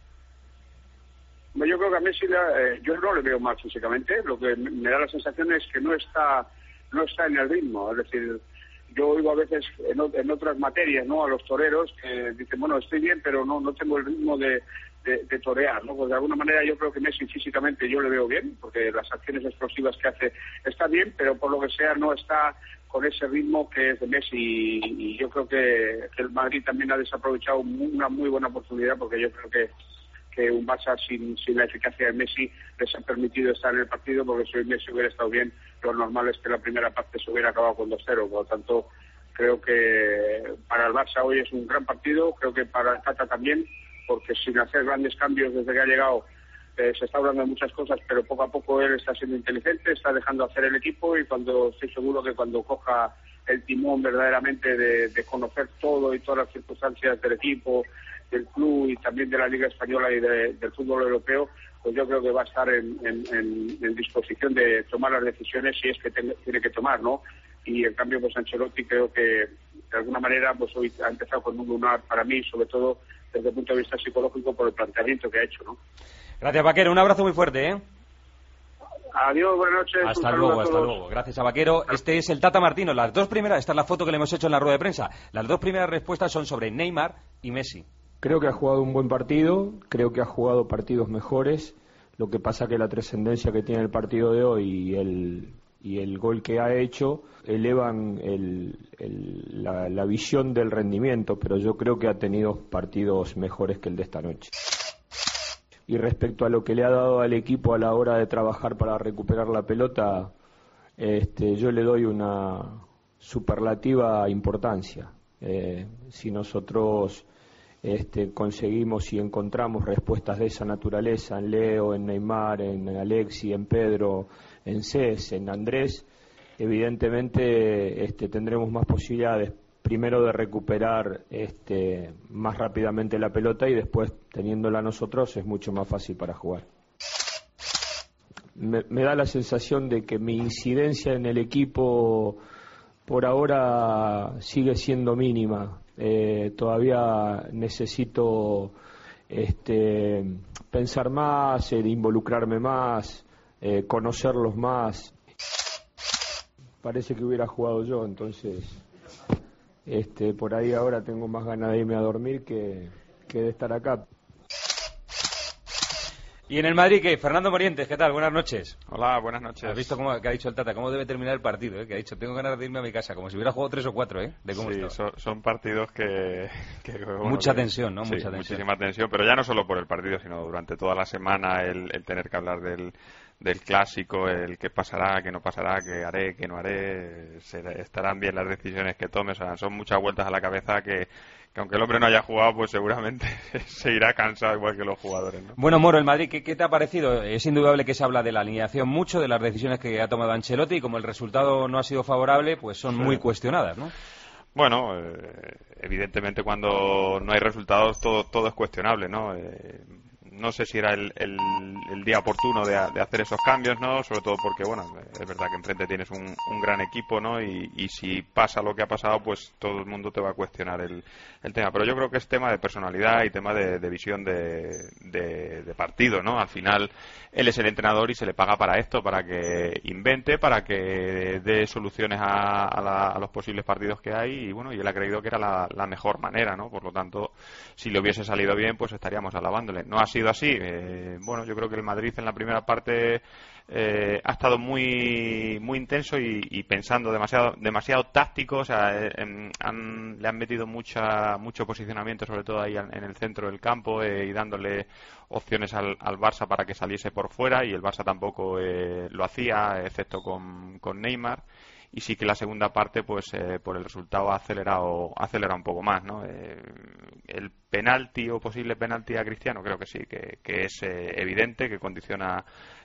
Yo creo que a Messi eh, yo no le veo mal físicamente, lo que me da la sensación es que no está no está en el ritmo, es decir, yo oigo a veces en, en otras materias, ¿no?, a los toreros que dicen, bueno, estoy bien, pero no no tengo el ritmo de, de, de torear, ¿no? Pues de alguna manera yo creo que Messi físicamente yo le veo bien, porque las acciones explosivas que hace está bien, pero por lo que sea no está con ese ritmo que es de Messi, y, y yo creo que, que el Madrid también ha desaprovechado una muy buena oportunidad, porque yo creo que que un Barça sin, sin la eficacia de Messi les ha permitido estar en el partido, porque si hoy Messi hubiera estado bien, lo normal es que la primera parte se hubiera acabado con dos cero. Por lo tanto, creo que para el Barça hoy es un gran partido, creo que para el Tata también, porque sin hacer grandes cambios desde que ha llegado eh, se está hablando de muchas cosas, pero poco a poco él está siendo inteligente, está dejando hacer el equipo, y cuando estoy seguro que cuando coja el timón verdaderamente de, de conocer todo y todas las circunstancias del equipo, del club y también de la Liga Española y de, del fútbol europeo, pues yo creo que va a estar en, en, en, en disposición de tomar las decisiones si es que ten, tiene que tomar, ¿no? Y en cambio, pues Ancelotti creo que de alguna manera pues hoy ha empezado con un lunar para mí, sobre todo desde el punto de vista psicológico, por el planteamiento que ha hecho, ¿no? Gracias, Vaquero, un abrazo muy fuerte, ¿eh? Adiós, buenas noches. Hasta luego, hasta luego. Gracias a Vaquero. Este es el Tata Martino. Las dos primeras, esta es la foto que le hemos hecho en la rueda de prensa. Las dos primeras respuestas son sobre Neymar y Messi. Creo que ha jugado un buen partido, creo que ha jugado partidos mejores. Lo que pasa que la trascendencia que tiene el partido de hoy y el, y el gol que ha hecho elevan el, el, la, la visión del rendimiento, pero yo creo que ha tenido partidos mejores que el de esta noche. Y respecto a lo que le ha dado al equipo a la hora de trabajar para recuperar la pelota, este, yo le doy una superlativa importancia. Eh, si nosotros este, conseguimos y encontramos respuestas de esa naturaleza en Leo, en Neymar, en Alexis, en Pedro, en Cés, en Andrés, evidentemente este, tendremos más posibilidades, primero de recuperar este, más rápidamente la pelota, y después, teniéndola nosotros, es mucho más fácil para jugar. Me, me da la sensación de que mi incidencia en el equipo por ahora sigue siendo mínima. Eh, todavía necesito este, pensar más, eh, involucrarme más, eh, conocerlos más. Parece que hubiera jugado yo, entonces este, por ahí ahora tengo más ganas de irme a dormir que, que de estar acá. Y en el Madrid, ¿qué? Fernando Morientes, ¿qué tal? Buenas noches. Hola, buenas noches. ¿Has visto cómo que ha dicho el Tata? ¿Cómo debe terminar el partido? ¿eh? Que ha dicho, tengo ganas de irme a mi casa, como si hubiera jugado tres o cuatro, ¿eh? De cómo sí, son, son partidos que... que bueno, mucha que, tensión, ¿no? Sí, mucha tensión. Muchísima tensión, pero ya no solo por el partido, sino durante toda la semana el, el tener que hablar del, del clásico, el qué pasará, qué no pasará, qué haré, qué no haré, se, estarán bien las decisiones que tome, o sea, son muchas vueltas a la cabeza que... que aunque el hombre no haya jugado, pues seguramente se irá cansado igual que los jugadores, ¿no? Bueno, Moro, el Madrid, ¿qué, ¿qué te ha parecido? Es indudable que se habla de la alineación mucho, de las decisiones que ha tomado Ancelotti, y como el resultado no ha sido favorable, pues son sí. muy cuestionadas, ¿no? Bueno, eh, evidentemente cuando no hay resultados todo todo es cuestionable, ¿no? Eh, no sé si era el, el, el día oportuno de, de hacer esos cambios, ¿no? Sobre todo porque, bueno, es verdad que enfrente tienes un, un gran equipo, ¿no? Y, y si pasa lo que ha pasado, pues todo el mundo te va a cuestionar el, el tema. Pero yo creo que es tema de personalidad y tema de, de visión de, de, de partido, ¿no? Al final, él es el entrenador y se le paga para esto, para que invente, para que dé soluciones a, a, la, a los posibles partidos que hay y, bueno, y él ha creído que era la, la mejor manera, ¿no? Por lo tanto, si le hubiese salido bien, pues estaríamos alabándole. No ha sido así. Eh, bueno, yo creo que el Madrid en la primera parte eh, ha estado muy muy intenso y, y pensando demasiado demasiado táctico. O sea, eh, eh, han, le han metido mucha mucho posicionamiento, sobre todo ahí en el centro del campo, eh, y dándole opciones al, al Barça para que saliese por fuera, y el Barça tampoco eh, lo hacía, excepto con, con Neymar. Y sí que la segunda parte, pues eh, por el resultado ha acelerado, ha acelerado un poco más, ¿no? Eh, el penalti o posible penalti a Cristiano, creo que sí, que, que es eh, evidente, que condiciona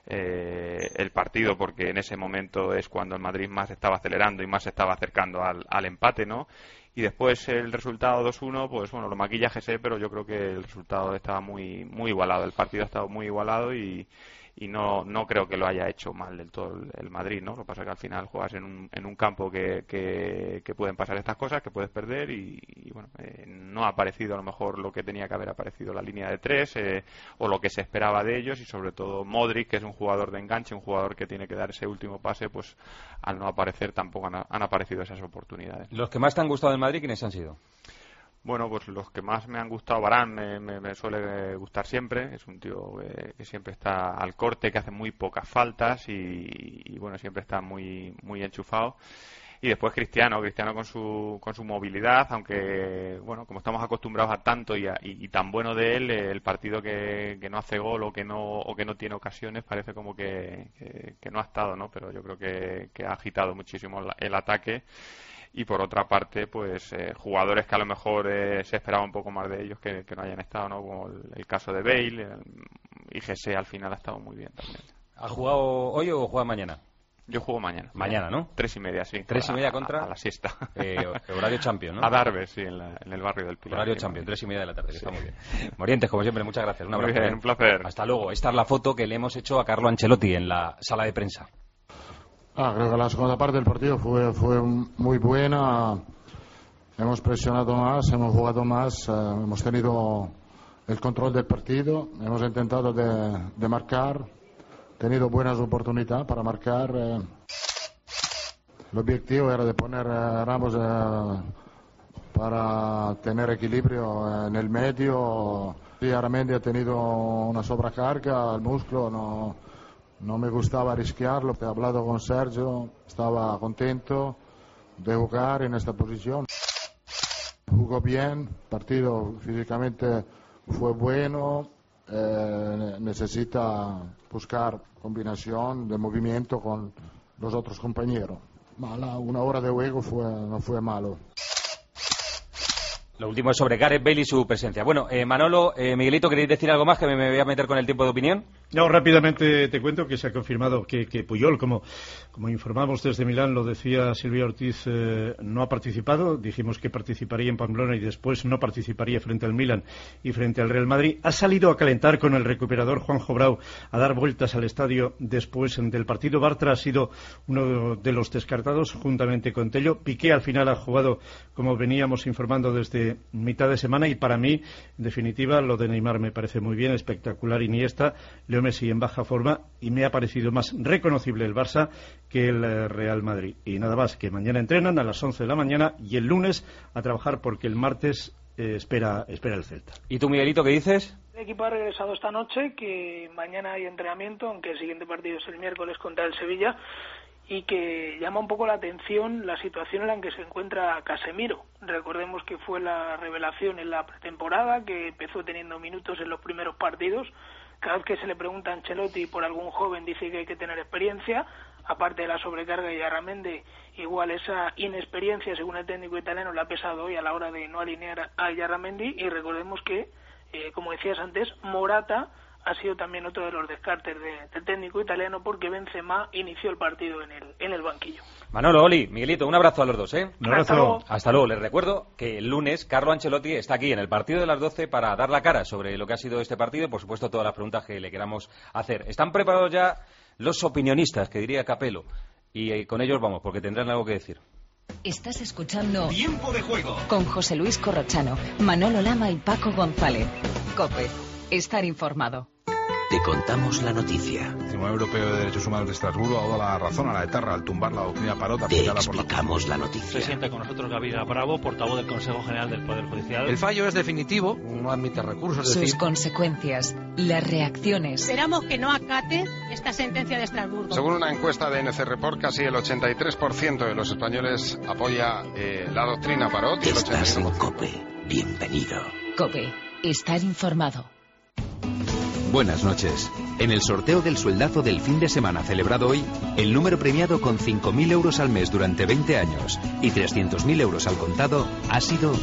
eh, el partido, porque en ese momento es cuando el Madrid más estaba acelerando y más se estaba acercando al, al empate, ¿no? Y después el resultado dos uno, pues bueno, lo maquilla G S, pero yo creo que el resultado estaba muy muy igualado, el partido ha estado muy igualado y y no no creo que lo haya hecho mal del todo el, el Madrid, ¿no? Lo que pasa es que al final juegas en un, en un campo que, que, que pueden pasar estas cosas, que puedes perder y, y bueno, eh, no ha aparecido a lo mejor lo que tenía que haber aparecido la línea de tres, eh, o lo que se esperaba de ellos, y sobre todo Modric, que es un jugador de enganche, un jugador que tiene que dar ese último pase, pues al no aparecer tampoco han, han aparecido esas oportunidades. ¿Los que más te han gustado del Madrid, quiénes han sido? Bueno, pues los que más me han gustado, Varane, eh, me, me suele gustar siempre. Es un tío eh, que siempre está al corte, que hace muy pocas faltas y, y bueno, siempre está muy muy enchufado. Y después Cristiano, Cristiano con su con su movilidad, aunque bueno, como estamos acostumbrados a tanto y, a, y, y tan bueno de él, eh, el partido que, que no hace gol o que no o que no tiene ocasiones parece como que, que, que no ha estado, ¿no? Pero yo creo que, que ha agitado muchísimo el, el ataque. Y por otra parte, pues eh, jugadores que a lo mejor eh, se esperaba un poco más de ellos que, que no hayan estado, ¿no? Como el, el caso de Bale, el, y G S al final ha estado muy bien también. ¿Ha jugado hoy o juega mañana? Yo juego mañana. Mañana, ¿no? Tres y media, sí. Tres y media contra... A, a la siesta. Eh, horario Champions, ¿no? A Darbe, sí, en, la, en el barrio del Pilar. Horario Champions, tres y media de la tarde, que sí. Está muy bien. Morientes, como siempre, muchas gracias. Un abrazo. Muy bien, un placer. Hasta luego. Esta es la foto que le hemos hecho a Carlo Ancelotti en la sala de prensa. Ah, creo que la segunda parte del partido fue, fue muy buena. Hemos presionado más, hemos jugado más, eh, hemos tenido el control del partido, hemos intentado de, de marcar, tenido buenas oportunidades para marcar. Eh. El objetivo era de poner a Ramos eh, para tener equilibrio en el medio. Y Aramendi ha tenido una sobrecarga, el músculo no, no me gustaba risquearlo. He hablado con Sergio, estaba contento de jugar en esta posición. Jugó bien, el partido físicamente fue bueno, eh, necesita buscar combinación de movimiento con los otros compañeros. Mala, una hora de juego fue, no fue malo. Lo último es sobre Gareth Bale y su presencia. Bueno, eh, Manolo, eh, Miguelito, ¿queréis decir algo más que me, me voy a meter con el tiempo de opinión? No, rápidamente te cuento que se ha confirmado que, que Puyol, como, como informamos desde Milán, lo decía Silvia Ortiz, eh, no ha participado. Dijimos que participaría en Pamplona y después no participaría frente al Milán y frente al Real Madrid. Ha salido a calentar con el recuperador Juanjo Brau, a dar vueltas al estadio después del partido. Bartra ha sido uno de los descartados juntamente con Tello. Piqué al final ha jugado, como veníamos informando, desde mitad de semana, y para mí, en definitiva, lo de Neymar me parece muy bien, espectacular. Iniesta, Leo Messi en baja forma, y me ha parecido más reconocible el Barça que el Real Madrid. Y nada más, que mañana entrenan a las once de la mañana y el lunes a trabajar, porque el martes eh, espera, espera el Celta. ¿Y tú, Miguelito, qué dices? El equipo ha regresado esta noche, que mañana hay entrenamiento, aunque el siguiente partido es el miércoles contra el Sevilla, y que llama un poco la atención la situación en la que se encuentra Casemiro. Recordemos que fue la revelación en la pretemporada, que empezó teniendo minutos en los primeros partidos. Cada vez que se le pregunta a Ancelotti por algún joven, dice que hay que tener experiencia. Aparte de la sobrecarga y Arramendi, igual esa inexperiencia, según el técnico italiano, le ha pesado hoy a la hora de no alinear a Yarramendi. Y recordemos que, eh, como decías antes, Morata ha sido también otro de los descartes de, del técnico italiano, porque Benzema inició el partido en el, en el banquillo. Manolo, Oli, Miguelito, un abrazo a los dos, ¿eh? Un abrazo. Hasta luego. Hasta luego. Les recuerdo que el lunes Carlo Ancelotti está aquí en el partido de las doce para dar la cara sobre lo que ha sido este partido y, por supuesto, todas las preguntas que le queramos hacer. Están preparados ya los opinionistas, que diría Capello, y eh, con ellos vamos, porque tendrán algo que decir. Estás escuchando Tiempo de Juego con José Luis Corrochano, Manolo Lama y Paco González. COPE. Estar informado. Te contamos la noticia. El Tribunal Europeo de Derechos Humanos de Estrasburgo ha dado la razón a la etarra al tumbar la doctrina Parot Te aplicada por la... explicamos la noticia. Se sienta con nosotros Gabriela Bravo, portavoz del Consejo General del Poder Judicial. El fallo es definitivo, no admite recursos. Sus decir... consecuencias, las reacciones. Esperamos que no acate esta sentencia de Estrasburgo. Según una encuesta de N C Report, casi el ochenta y tres por ciento de los españoles apoya eh, la doctrina Parot. Y el Estás en COPE. Bienvenido. COPE. Estar informado. Buenas noches. En el sorteo del sueldazo del fin de semana celebrado hoy, el número premiado con cinco mil euros al mes durante veinte años y trescientos mil euros al contado ha sido...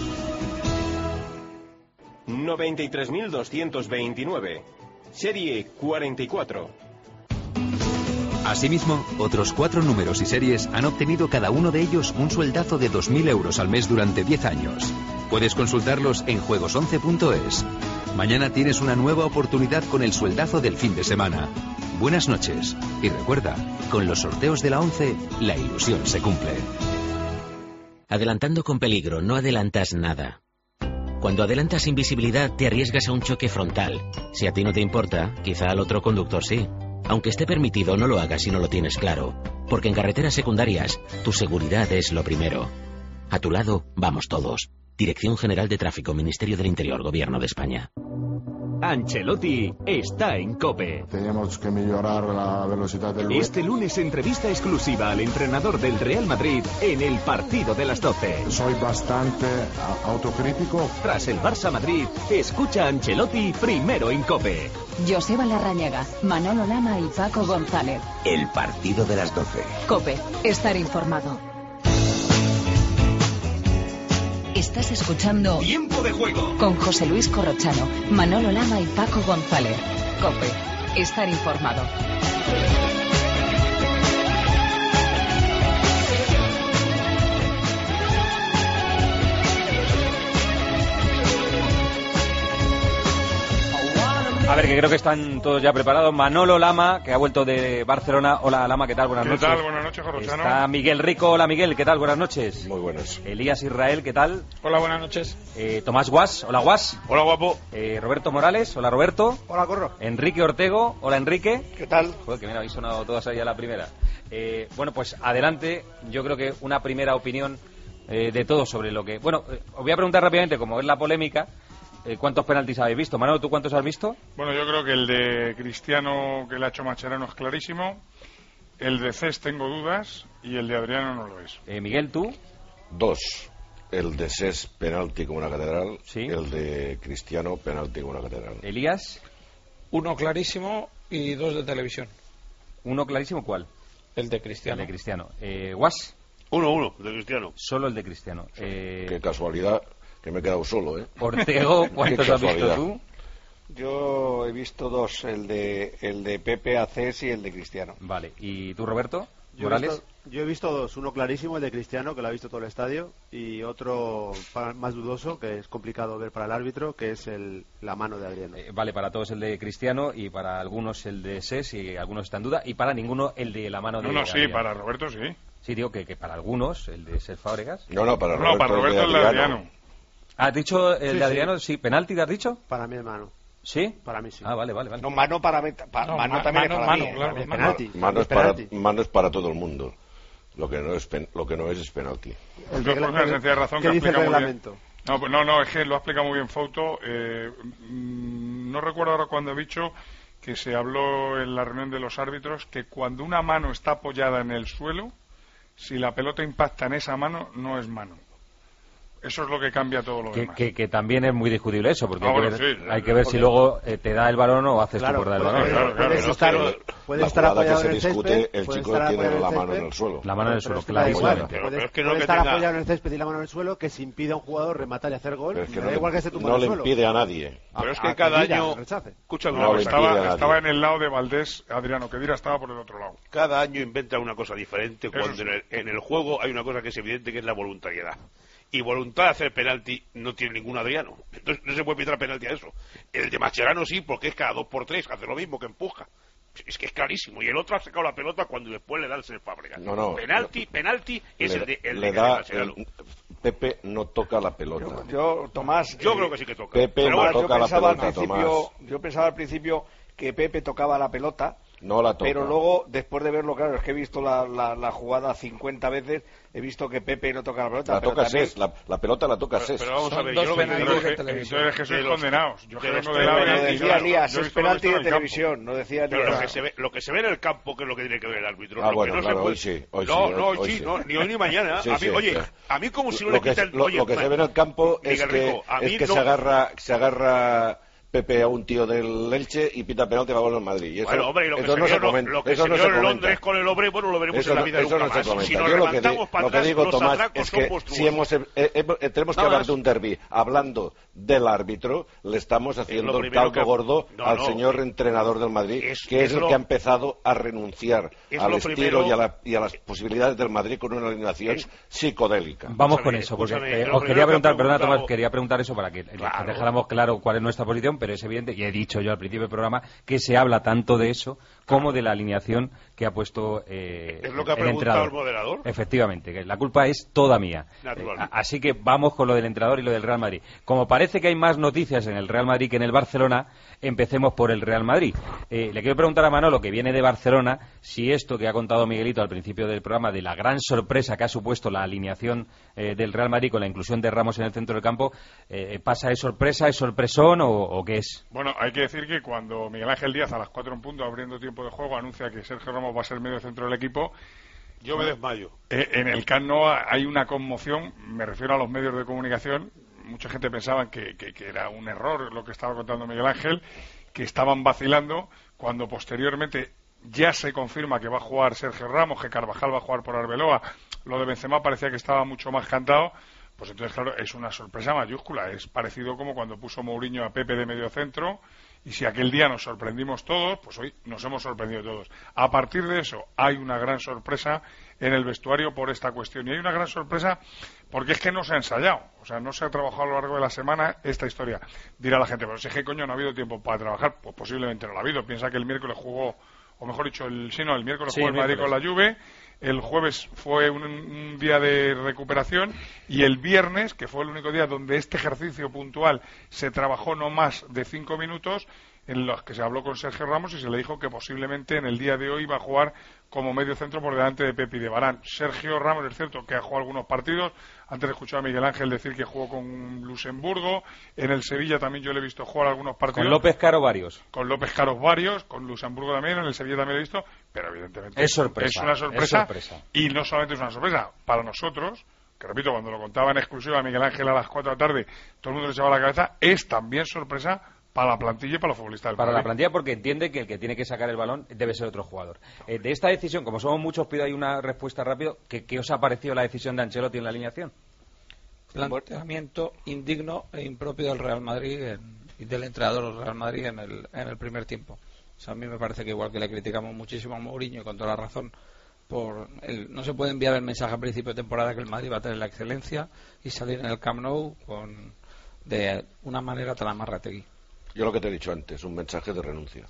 noventa y tres mil doscientos veintinueve. Serie cuarenta y cuatro. Asimismo, otros cuatro números y series han obtenido cada uno de ellos un sueldazo de dos mil euros al mes durante diez años. Puedes consultarlos en juegos once punto es. Mañana tienes una nueva oportunidad con el sueldazo del fin de semana. Buenas noches. Y recuerda, con los sorteos de la once, la ilusión se cumple. Adelantando con peligro, no adelantas nada. Cuando adelantas sin visibilidad, te arriesgas a un choque frontal. Si a ti no te importa, quizá al otro conductor sí. Aunque esté permitido, no lo hagas si no lo tienes claro. Porque en carreteras secundarias, tu seguridad es lo primero. A tu lado, vamos todos. Dirección General de Tráfico, Ministerio del Interior, Gobierno de España. Ancelotti está en COPE. Tenemos que mejorar la velocidad del... Este lunes entrevista exclusiva al entrenador del Real Madrid en el partido de las doce. Soy bastante autocrítico. Tras el Barça Madrid, escucha a Ancelotti primero en COPE. Joseba Larrañaga, Manolo Lama y Paco González. El partido de las doce. COPE. Estar informado. Estás escuchando Tiempo de Juego con José Luis Corrochano, Manolo Lama y Paco González. COPE. Estar informado. A ver, que creo que están todos ya preparados. Manolo Lama, que ha vuelto de Barcelona. Hola, Lama, ¿qué tal? Buenas ¿Qué noches. tal? Buenas noches, Corrochano. Está Miguel Rico. Hola, Miguel, ¿qué tal? Buenas noches. Muy buenas. Elías Israel, ¿qué tal? Hola, buenas noches. Eh, Tomás Guas. Hola, Guas. Hola, guapo. Eh, Roberto Morales. Hola, Roberto. Hola, Corro. Enrique Ortego. Hola, Enrique. ¿Qué tal? Joder, que mira, habéis sonado todas ahí a la primera. Eh, bueno, pues adelante. Yo creo que una primera opinión eh, de todos sobre lo que... Bueno, eh, os voy a preguntar rápidamente, como es la polémica... ¿Cuántos penaltis habéis visto? Manolo, ¿tú cuántos has visto? Bueno, yo creo que el de Cristiano que le ha hecho Mascherano es clarísimo. El de Cés tengo dudas y el de Adriano no lo es. Eh, Miguel, ¿tú? Dos. El de Cés, penalti como una catedral. Sí. El de Cristiano, penalti como una catedral. Elías. Uno clarísimo y dos de televisión. ¿Uno clarísimo cuál? El de Cristiano. El de Cristiano. Eh, ¿Guas? Uno, uno, de Cristiano. Solo el de Cristiano. Eh... Qué casualidad. Que me he quedado solo, ¿eh? Ortego, ¿cuántos has visto tú? Yo he visto dos, el de el de Pepe Acés y el de Cristiano. Vale, ¿y tú, Roberto? Yo Morales. He visto, yo he visto dos, uno clarísimo, el de Cristiano, que lo ha visto todo el estadio, y otro más dudoso, que es complicado ver para el árbitro, que es el, la mano de Adriano. Eh, vale, para todos el de Cristiano, y para algunos el de Cés, y algunos están en duda, y para ninguno el de la mano de No, no, sí, Adriano. para Roberto sí. Sí, digo que, que para algunos, el de Cés Fábregas. No, no, para Roberto, no, para Roberto el de Adriano. Adriano. ¿Has dicho el sí, de Adriano? Sí. sí. ¿Penalti te has dicho? Para mí es mano. ¿Sí? Para mí sí. Ah, vale, vale, vale. No, mano para mí, pa, no, mano ma también mano, es para mano, mí. Claro, es mano, penalti. Mano, es para, mano es para todo el mundo. Lo que no es, pen, lo que no es, es penalti. El por una sencilla razón ¿Qué que dice el reglamento? No, no, no, es que lo ha explicado muy bien Fouto. Eh, no recuerdo ahora cuando he dicho que se habló en la reunión de los árbitros que cuando una mano está apoyada en el suelo, si la pelota impacta en esa mano, no es mano. Eso es lo que cambia todo lo que, demás. que, que también es muy discutible eso, porque Ah, hay que bueno, ver, sí, hay que ver porque... si luego eh, te da el balón o haces claro, tú por dar el pues, balón. claro, claro, puedes pero estar, es que puedes la estar jugada apoyado que se en el discute, césped, el puedes chico estar tiene apoyado la en el mano en césped, el suelo. La mano en el suelo, pero es que da igual, clarísimamente. puedes, Pero es que no puedes que estar tenga- apoyado en el césped y la mano en el suelo, que se impide a un jugador rematar y hacer gol, Pero es que me no da le- igual que esté tu mano no en le el suelo. impide a nadie. Pero es A- que a cada Kedira, año, rechace. escucha una No, cosa, estaba, impide a nadie. estaba en el lado de Valdés, Adriano Kedira estaba por el otro lado. cada año inventa una cosa diferente Eso cuando sí. en, el, en el juego hay una cosa que es evidente, que es la voluntariedad. Y voluntad de hacer penalti no tiene ningún Adriano. Entonces no se puede pitar penalti a eso. El de Mascherano sí, porque es cada dos por tres, hace lo mismo, que empuja. Es que es clarísimo. Y el otro ha sacado la pelota cuando después le da el ser Fábregas. No, no. Penalti, penalti es Le, el de, el le de da Mascherano. el- Pepe no toca la pelota. Yo, Tomás, Yo eh, creo que sí que toca. Pepe Pero no bueno, yo toca la pensaba al pelota, principio, Tomás. yo pensaba al principio que Pepe tocaba la pelota, No la toca. pero luego, después de verlo, claro, es que he visto la, la, la jugada cincuenta veces, he visto que Pepe no toca la pelota. La pero toca también- Ses, la, la pelota la toca Pero, Ses. pero vamos a Son ver, dos yo lo que penaltis digo de es que televisión. Entonces Jesús de los- condenados. Yo de que los Pero vengo del lo área. decía yo- Elías, yo he es visto lo penalti visto de en el campo. televisión, no decía Pero lo Elías. que, se ve, lo que se ve en el campo, que es lo que tiene que ver el árbitro. Ah, lo bueno, que no claro, se puede... hoy sí, hoy no, sí, no, hoy, hoy sí, sí. no, ni hoy ni mañana. Sí, a mí, sí, oye, sí. a mí como si no lo le que, quitan... lo, oye, lo que ma- se ve en el campo es Miguel que, Rico, a es mí que no- se agarra se agarra Pepe a un tío del Elche y pita penalti para gol en Madrid. Y eso, Bueno, hombre, y lo que eso se no vio, se lo- comenta. lo que eso se no vio se en comenta. Londres con el hombre, bueno, lo veremos Eso en la no, vida eso nunca no se más. comenta. Si nos Yo lo que, levantamos di- para lo que atrás, digo, los Tomás, atracos es son que monstruosos. si hemos, eh, eh, eh, tenemos que Nada hablar más. de un derbi hablando del árbitro, le estamos haciendo el primero caldo que- gordo no, al no, señor entrenador del Madrid, es- que es, es el lo- que ha empezado a renunciar es al lo estilo primero- y, a la- y a las posibilidades del Madrid con una alineación Es- psicodélica. Vamos Escúchame, con eso, porque escúchame, eh, lo os primero quería que ha preguntar, perdona preguntado- Tomás, quería preguntar eso para que, que Claro. dejáramos claro cuál es nuestra posición, pero es evidente, y he dicho yo al principio del programa, que se habla tanto de eso como de la alineación que ha puesto eh, Es lo que ha el preguntado entrenador. el moderador. Efectivamente, que la culpa es toda mía. Naturalmente. Eh, a- así que vamos con lo del entrenador y lo del Real Madrid. Como parece que hay más noticias en el Real Madrid que en el Barcelona, empecemos por el Real Madrid. Eh, le quiero preguntar a Manolo, que viene de Barcelona, si esto que ha contado Miguelito al principio del programa, de la gran sorpresa que ha supuesto la alineación eh, del Real Madrid con la inclusión de Ramos en el centro del campo, eh, ¿pasa de sorpresa, es sorpresón o, o qué es? Bueno, hay que decir que cuando Miguel Ángel Díaz a las cuatro en punto, abriendo tiempo de juego, anuncia que Sergio Ramos va a ser medio centro del equipo, Yo me desmayo. eh, en el Camp Nou hay una conmoción, me refiero a los medios de comunicación, mucha gente pensaba que, que, que era un error lo que estaba contando Miguel Ángel, que estaban vacilando, cuando posteriormente ya se confirma que va a jugar Sergio Ramos, que Carvajal va a jugar por Arbeloa, lo de Benzema parecía que estaba mucho más cantado. Pues entonces, claro, es una sorpresa mayúscula. Es parecido como cuando puso Mourinho a Pepe de medio centro. Y si aquel día nos sorprendimos todos, pues hoy nos hemos sorprendido todos. A partir de eso, hay una gran sorpresa en el vestuario por esta cuestión. Y hay una gran sorpresa porque es que no se ha ensayado. O sea, no se ha trabajado a lo largo de la semana esta historia. Dirá la gente, pero si es que coño no ha habido tiempo para trabajar. Pues posiblemente no lo ha habido. Piensa que el miércoles jugó, o mejor dicho, el, sí, no, el miércoles Sí, jugó el Madrid miércoles. con la Juve. El jueves fue un, un día de recuperación y el viernes, que fue el único día donde este ejercicio puntual se trabajó no más de cinco minutos, en los que se habló con Sergio Ramos y se le dijo que posiblemente en el día de hoy va a jugar como medio centro por delante de Pepe y de Varane. Sergio Ramos es cierto que ha jugado algunos partidos, antes escuchaba a Miguel Ángel decir que jugó con Luxemburgo, en el Sevilla también yo le he visto jugar algunos partidos. Con López Caro varios. Con López Caros varios, con Luxemburgo también, en el Sevilla también lo he visto, pero evidentemente Es sorpresa, es una sorpresa, es sorpresa. y no solamente es una sorpresa, para nosotros, que repito, cuando lo contaba en exclusiva a Miguel Ángel a las cuatro de la tarde, todo el mundo le echaba la cabeza, es también sorpresa para la plantilla y para los futbolistas del Para la Madrid. plantilla, porque entiende que el que tiene que sacar el balón debe ser otro jugador. Eh, de esta decisión, como somos muchos, pido ahí una respuesta rápido. ¿Qué, ¿Qué os ha parecido la decisión de Ancelotti en la alineación? Planteamiento indigno e impropio del Real Madrid en- y del entrenador del Real Madrid en el, en el primer tiempo. O sea, a mí me parece que igual que le criticamos muchísimo a Mourinho, y con toda la razón, por el, no se puede enviar el mensaje a principio de temporada que el Madrid va a tener la excelencia y salir en el Camp Nou con, de una manera tan amarrategui. Yo lo que te he dicho antes, un mensaje de renuncia.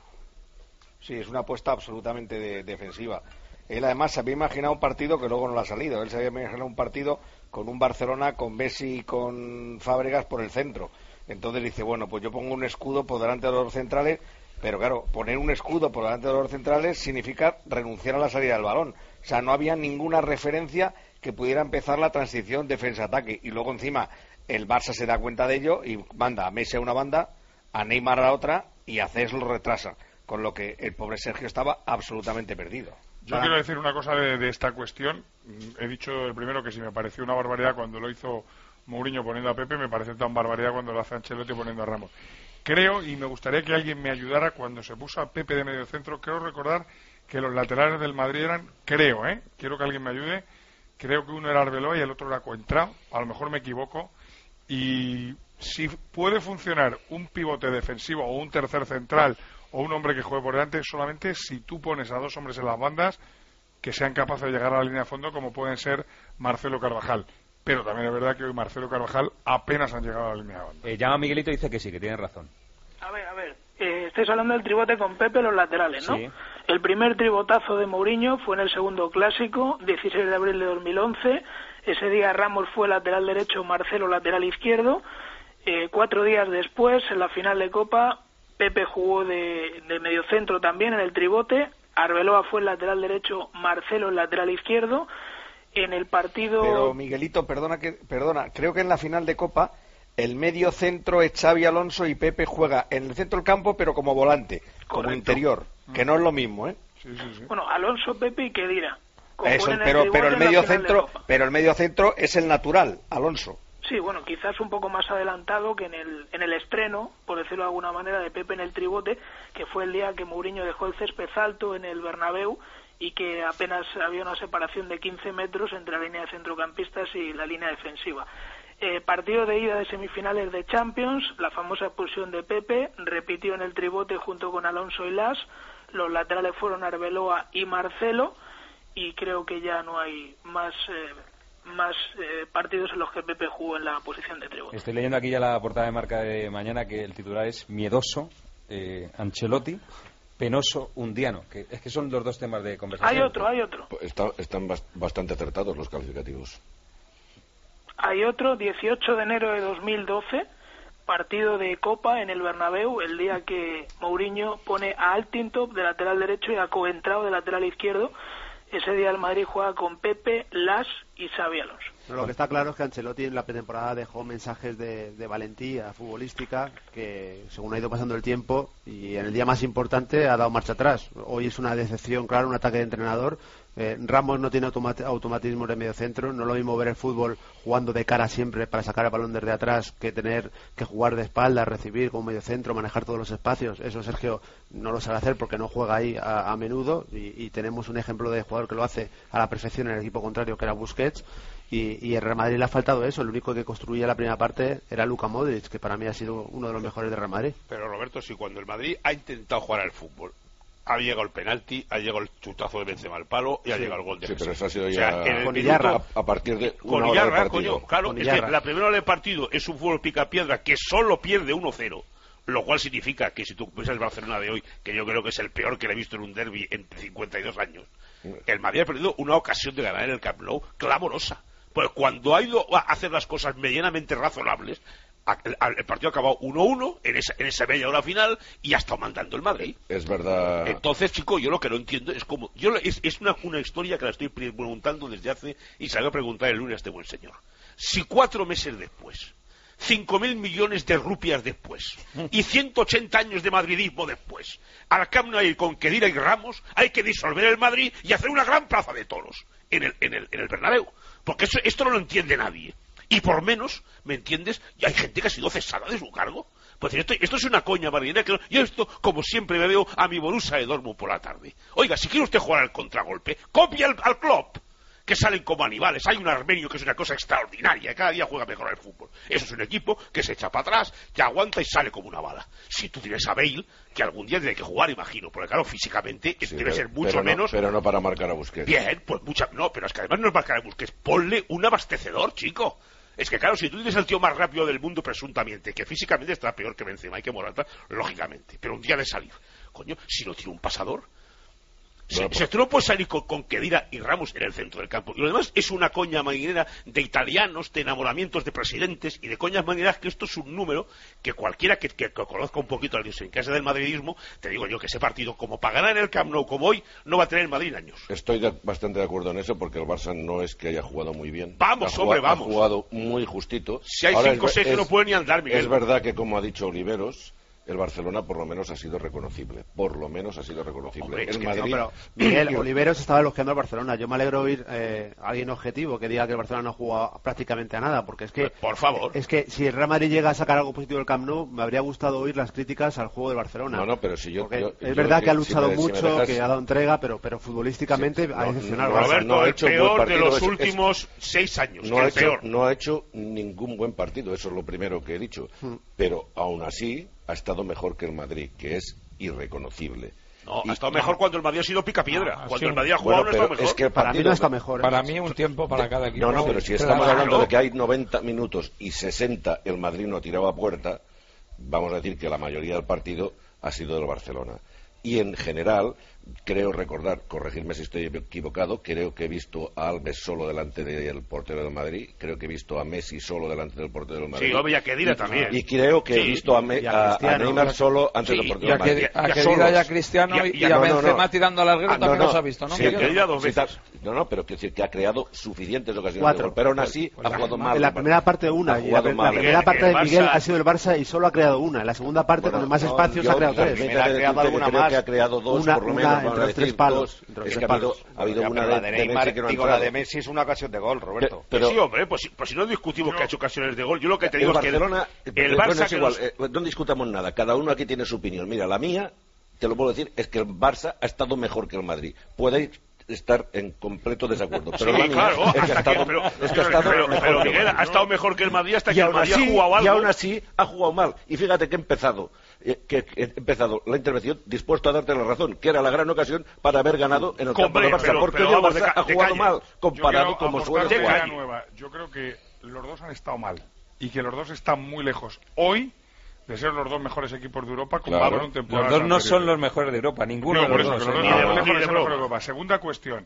Sí, es una apuesta absolutamente de- defensiva. Él además se había imaginado un partido que luego no le ha salido. Él se había imaginado un partido con un Barcelona, con Messi y con Fábregas por el centro. Entonces dice, bueno, pues yo pongo un escudo por delante de los centrales, pero claro, poner un escudo por delante de los centrales significa renunciar a la salida del balón. O sea, no había ninguna referencia que pudiera empezar la transición defensa-ataque. Y luego encima el Barça se da cuenta de ello y manda a Messi a una banda, a Neymar a la otra y a Cés lo retrasa. Con lo que el pobre Sergio estaba absolutamente perdido. Yo Para- quiero decir una cosa de, de esta cuestión. Mm, He dicho el primero que si me pareció una barbaridad cuando lo hizo Mourinho poniendo a Pepe me parece tan barbaridad cuando lo hace Ancelotti poniendo a Ramos. Creo, y me gustaría que alguien me ayudara, cuando se puso a Pepe de medio centro, creo recordar que los laterales del Madrid eran, creo, ¿eh? Quiero que alguien me ayude, creo que uno era Arbeloa y el otro era Coentrao, a lo mejor me equivoco, y si puede funcionar un pivote defensivo o un tercer central o un hombre que juegue por delante, solamente si tú pones a dos hombres en las bandas que sean capaces de llegar a la línea de fondo, como pueden ser Marcelo Carvajal. Pero también es verdad que hoy Marcelo Carvajal apenas han llegado a la línea de banda. Eh, llama Miguelito y dice que sí, que tiene razón. A ver, a ver, eh, estáis hablando del tribote con Pepe los laterales, ¿no? Sí. El primer tribotazo de Mourinho fue en el segundo clásico, dieciséis de abril de dos mil once. Ese día Ramos fue lateral derecho, Marcelo lateral izquierdo. Eh, cuatro días después, en la final de Copa, Pepe jugó de, de mediocentro también en el tribote. Arbeloa fue el lateral derecho, Marcelo el lateral izquierdo. En el partido... Pero Miguelito, perdona, que, perdona, creo que en la final de Copa el medio centro es Xavi Alonso y Pepe juega en el centro del campo pero como volante, Correcto. como interior, que no es lo mismo, ¿eh? Sí, sí, sí. Bueno, Alonso, Pepe y Khedira. Eso, pero, el pero el medio centro, pero el medio centro es el natural, Alonso. Sí, bueno, quizás un poco más adelantado que en el en el estreno, por decirlo de alguna manera, de Pepe en el tribote, que fue el día que Mourinho dejó el césped alto en el Bernabéu y que apenas había una separación de quince metros entre la línea de centrocampistas y la línea defensiva. Eh, partido de ida de semifinales de Champions, la famosa expulsión de Pepe, repitió en el tribote junto con Alonso y Las, los laterales fueron Arbeloa y Marcelo, y creo que ya no hay más eh, más eh, partidos en los que Pepe jugó en la posición de tribote. Estoy leyendo aquí ya la portada de Marca de mañana, que el titular es miedoso, eh, Ancelotti, penoso, Undiano, que es que son los dos temas de conversación. Hay otro, hay otro. Está, están bastante acertados los calificativos. Hay otro, dieciocho de enero de dos mil doce, partido de Copa en el Bernabéu, el día que Mourinho pone a Altintop de lateral derecho y a Coentrao de lateral izquierdo. Ese día el Madrid juega con Pepe, Las y Xavi Alonso. Lo que está claro es que Ancelotti en la pretemporada dejó mensajes de, de valentía futbolística que, según ha ido pasando el tiempo, y en el día más importante ha dado marcha atrás. Hoy es una decepción, claro, un ataque de entrenador. Eh, Ramos no tiene automat automatismo de medio centro. No es lo mismo ver el fútbol jugando de cara siempre para sacar el balón desde atrás que tener que jugar de espaldas, recibir como medio centro, manejar todos los espacios. Eso Sergio no lo sabe hacer porque no juega ahí a, a menudo, y, y tenemos un ejemplo de jugador que lo hace a la perfección en el equipo contrario, que era Busquets. Y, y el Real Madrid le ha faltado eso. El único que construía la primera parte era Luka Modric, que para mí ha sido uno de los mejores del Real Madrid. Pero Roberto, si cuando el Madrid ha intentado jugar al fútbol, ha llegado el penalti, ha llegado el chutazo de Benzema al palo y ha sí. llegado el gol de sí, Messi. pero eso ha sido o ya sea, en el con minuto, Illarra, a partir de una con hora Illarra, del partido. coño, claro, con es Illarra. que la primera hora del partido es un fútbol picapiedra que solo pierde uno cero, lo cual significa que si tú ves el Barcelona de hoy, que yo creo que es el peor que le he visto en un derbi en cincuenta y dos años, el Madrid ha perdido una ocasión de ganar en el Camp Nou clamorosa. Pues cuando ha ido a hacer las cosas medianamente razonables, el partido ha acabado uno uno en esa, en esa media hora final y ha estado mandando el Madrid. Es verdad. Entonces, chico, yo lo que no entiendo es como... yo Es, es una, una historia que la estoy preguntando desde hace... y se la voy a preguntar el lunes a este buen señor. Si cuatro meses después, cinco mil millones de rupias después y ciento ochenta años de madridismo después, al Camp Nou con Khedira y Ramos, hay que disolver el Madrid y hacer una gran plaza de toros en el, en el, en el Bernabéu. Porque eso, esto no lo entiende nadie. Y por menos, ¿me entiendes? Y hay gente que ha sido cesada de su cargo. Pues esto, esto es una coña marinera. Que yo esto, como siempre, me veo a mi Borussia de Dortmund por la tarde. Oiga, si quiere usted jugar al contragolpe, copia al, al Klopp, que salen como animales. Hay un armenio que es una cosa extraordinaria, cada día juega mejor al fútbol. Eso es un equipo que se echa para atrás, que aguanta y sale como una bala. Si tú tienes a Bale, que algún día tiene que jugar, imagino, porque claro, físicamente sí, debe pero, ser mucho pero no, menos... pero no para marcar a Busquets. Bien, pues mucha... No, pero es que además no es marcar a Busquets. Ponle un abastecedor, chico. Es que claro, si tú tienes el tío más rápido del mundo presuntamente, que físicamente está peor que Benzema y que Morata, lógicamente, pero un día de salir, coño, si no tiene un pasador... Se, se tú no puedes salir con, con Khedira y Ramos en el centro del campo. Y lo demás es una coña marinera de italianos, de enamoramientos de presidentes y de coñas marineras, que esto es un número que cualquiera que, que, que conozca un poquito la idiosincrasia del madridismo, te digo yo que ese partido, como para ganar en el Camp Nou como hoy, no va a tener el Madrid en años. Estoy de, bastante de acuerdo en eso, porque el Barça no es que haya jugado muy bien. Vamos, ha hombre, jugado, vamos. Ha jugado muy justito. Si hay Ahora cinco o seis que es, no pueden ni andar, Miguel. Es verdad que, como ha dicho Oliveros, el Barcelona por lo menos ha sido reconocible. Por lo menos ha sido reconocible. Hombre, el es que Madrid... no, pero Miguel, Oliveros estaba elogiando al Barcelona. Yo me alegro oír eh, a alguien objetivo que diga que el Barcelona no ha jugado prácticamente a nada, porque es que... Por favor. Es que si el Real Madrid llega a sacar algo positivo del Camp Nou, me habría gustado oír las críticas al juego del Barcelona. No, no, pero si yo... yo es yo, verdad yo, que ha luchado si me, mucho, si me dejas... que ha dado entrega, pero, pero futbolísticamente sí, ha no, decepcionado. no, Roberto, no ha el hecho peor partido, de los es, últimos es, seis años. No ha, el hecho, peor. no ha hecho ningún buen partido, eso es lo primero que he dicho. Hmm. Pero aún así ha estado mejor que el Madrid, que es irreconocible. No, y, ha estado mejor no, cuando el Madrid ha sido picapiedra. No, cuando el Madrid ha bueno, jugado no ha estado mejor. Es que el para mí no está mejor. ¿eh? Para mí un tiempo para cada equipo. No, no, pero si estamos claro. hablando de que hay noventa minutos y sesenta el Madrid no tiraba a puerta, vamos a decir que la mayoría del partido ha sido del Barcelona. Y en general, creo recordar, corregirme si estoy equivocado, creo que he visto a Alves solo delante del portero del Madrid, creo que he visto a Messi solo delante del portero del Madrid. Sí, obvio, y a Kedira también. Y creo que sí. he visto a, Me, a, a Neymar solo antes sí, del portero del Madrid. A Kedira y a Cristiano y, y, y a no, Benzema no, no. tirando al larguero ah, también no, no. los ha visto, ¿no? Sí, Kedira dos veces. No, no, pero quiero decir que ha creado suficientes ocasiones Cuatro. de gol, pero aún así pues, ha jugado mal. En la primera parte una, y la, la primera parte de Miguel ha sido el Barça y solo ha creado una. En la segunda parte, con más espacios, ha creado tres. Ha creado alguna más. Ha creado dos, por lo menos. Entre los tres palos. Es que ha habido, ha habido una de, de Neymar, que no digo, la de Messi es una ocasión de gol, Roberto. Pero, sí, hombre, pues, pues si no discutimos no. que ha hecho ocasiones de gol, yo lo que te digo el es que Barcelona, el, el Barça bueno, es igual, nos... eh, no discutamos nada, cada uno aquí tiene su opinión. Mira, la mía, te lo puedo decir, es que el Barça ha estado mejor que el Madrid. Puede estar en completo desacuerdo, pero sí, la mía claro, es que ha estado, que, pero, es que ha estado pero, mejor pero que Miguel ha estado mejor que el Madrid hasta y que el Madrid así, ha jugado algo. Y aún así ha jugado mal. Y fíjate que he empezado, eh, que he empezado la intervención dispuesto a darte la razón, que era la gran ocasión para haber ganado en el campo del Barça, pero, porque pero, vamos, el Barça ha jugado mal comparado como suele jugar. Nueva. Yo creo que los dos han estado mal y que los dos están muy lejos hoy de ser los dos mejores equipos de Europa comparados claro. en temporada. Los dos no anteriores. Son los mejores de Europa, ninguno no, de los dos. Los dos no son los mejores de Europa. Segunda cuestión.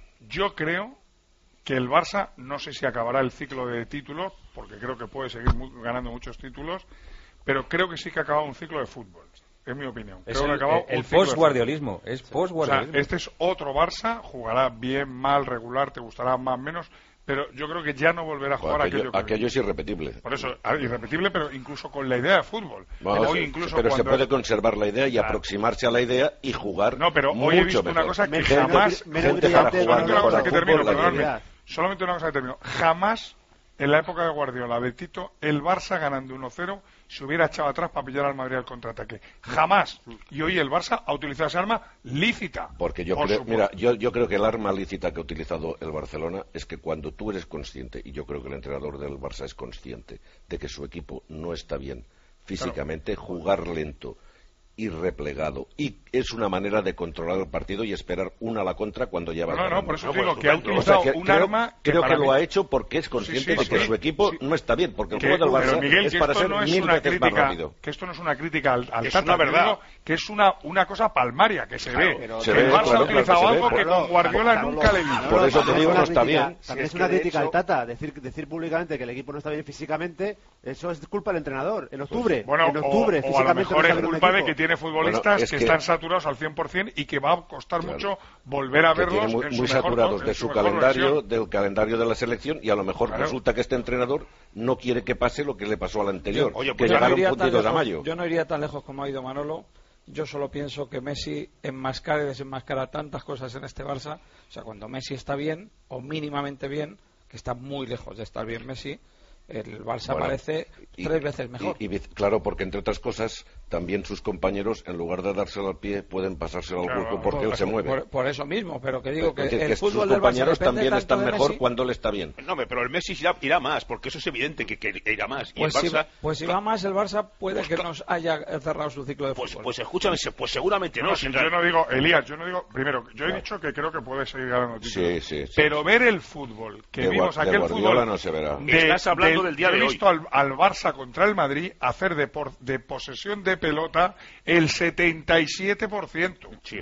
Yo creo que el Barça, no sé si acabará el ciclo de títulos, porque creo que puede seguir muy, ganando muchos títulos, pero creo que sí que ha acabado un ciclo de fútbol. Es mi opinión. Es creo el, que ha acabado el post-guardiolismo. Es post-guardiolismo. O sea, este es otro Barça, jugará bien, mal, regular, te gustará más, menos, pero yo creo que ya no volverá a jugar bueno, aquello, aquello que aquello es irrepetible. Por eso, irrepetible, pero incluso con la idea de fútbol. Bueno, hoy sí, incluso pero cuando... se puede conservar la idea y claro. aproximarse a la idea y jugar no, pero mucho hoy he visto mejor. una cosa que menos, jamás... Menos gente para jugar solamente una cosa que termino, fútbol, perdóname. Solamente una cosa que termino. Jamás, en la época de Guardiola, de Tito, el Barça ganando uno cero se hubiera echado atrás para pillar al Madrid al contraataque. Jamás. Y hoy el Barça ha utilizado esa arma lícita. Porque yo por creo, supuesto. mira, yo, yo creo que el arma lícita que ha utilizado el Barcelona es que cuando tú eres consciente, y yo creo que el entrenador del Barça es consciente, de que su equipo no está bien físicamente, claro. jugar lento y replegado, y es una manera de controlar el partido y esperar una a la contra cuando ya va no, no, ganando. no, por eso no, digo pues, que ha utilizado o sea, que un creo, arma que creo que mí... lo ha hecho porque es consciente sí, sí, de que sí, su equipo sí. no está bien, porque el que, juego del Barça pero Miguel, es para ser no es mil una veces crítica, más rápido. Que esto no es una crítica al, al es Tata, una verdad. digo que es una, una cosa palmaria, que se claro, ve. Se que ve el Barça claro, ha utilizado claro, algo que, que con Guardiola claro, nunca le vi. Por eso te digo, no está bien. También es una crítica al Tata, decir, decir públicamente que el equipo no está bien físicamente, eso es culpa del entrenador. En octubre, bueno, en octubre, o, o a lo mejor es culpa de que tiene futbolistas que están saturados al cien por cien y que va a costar claro. mucho volver a verlos muy, en muy su saturados mejor, de en su, su calendario, versión. del calendario de la selección, y a lo mejor claro. resulta que este entrenador no quiere que pase lo que le pasó al anterior, yo, oye, pues que llegaron no puntitos a mayo. Yo no iría tan lejos como ha ido Manolo. Yo solo pienso que Messi enmascara y desenmascara tantas cosas en este Barça. O sea, cuando Messi está bien, o mínimamente bien, que está muy lejos de estar bien Messi, el Barça bueno, parece y, tres veces mejor. Y, y, claro, porque entre otras cosas, también sus compañeros, en lugar de dárselo al pie, pueden pasárselo claro, al cuerpo porque por, él se mueve. Por, por eso mismo, pero que digo que, que el que fútbol sus del compañeros Barça también están mejor Messi, cuando él está bien. No, pero el Messi irá, irá más, porque eso es evidente que, que irá más. Y pues, el Barça, si, pues si va más el Barça, puede pues, que nos haya cerrado su ciclo de pues, fútbol. Pues escúchame, pues seguramente no. no si yo no digo, Elías, yo no digo, primero, yo he claro. dicho que creo que puede seguir ganando títulos. Sí, sí, sí. Pero ver el fútbol, que de vimos de aquel Guardiola fútbol. No se verá. De, Estás hablando de, del día de hoy. He visto al, al Barça contra el Madrid hacer de, por, de posesión de pelota el setenta y siete por ciento. Sí,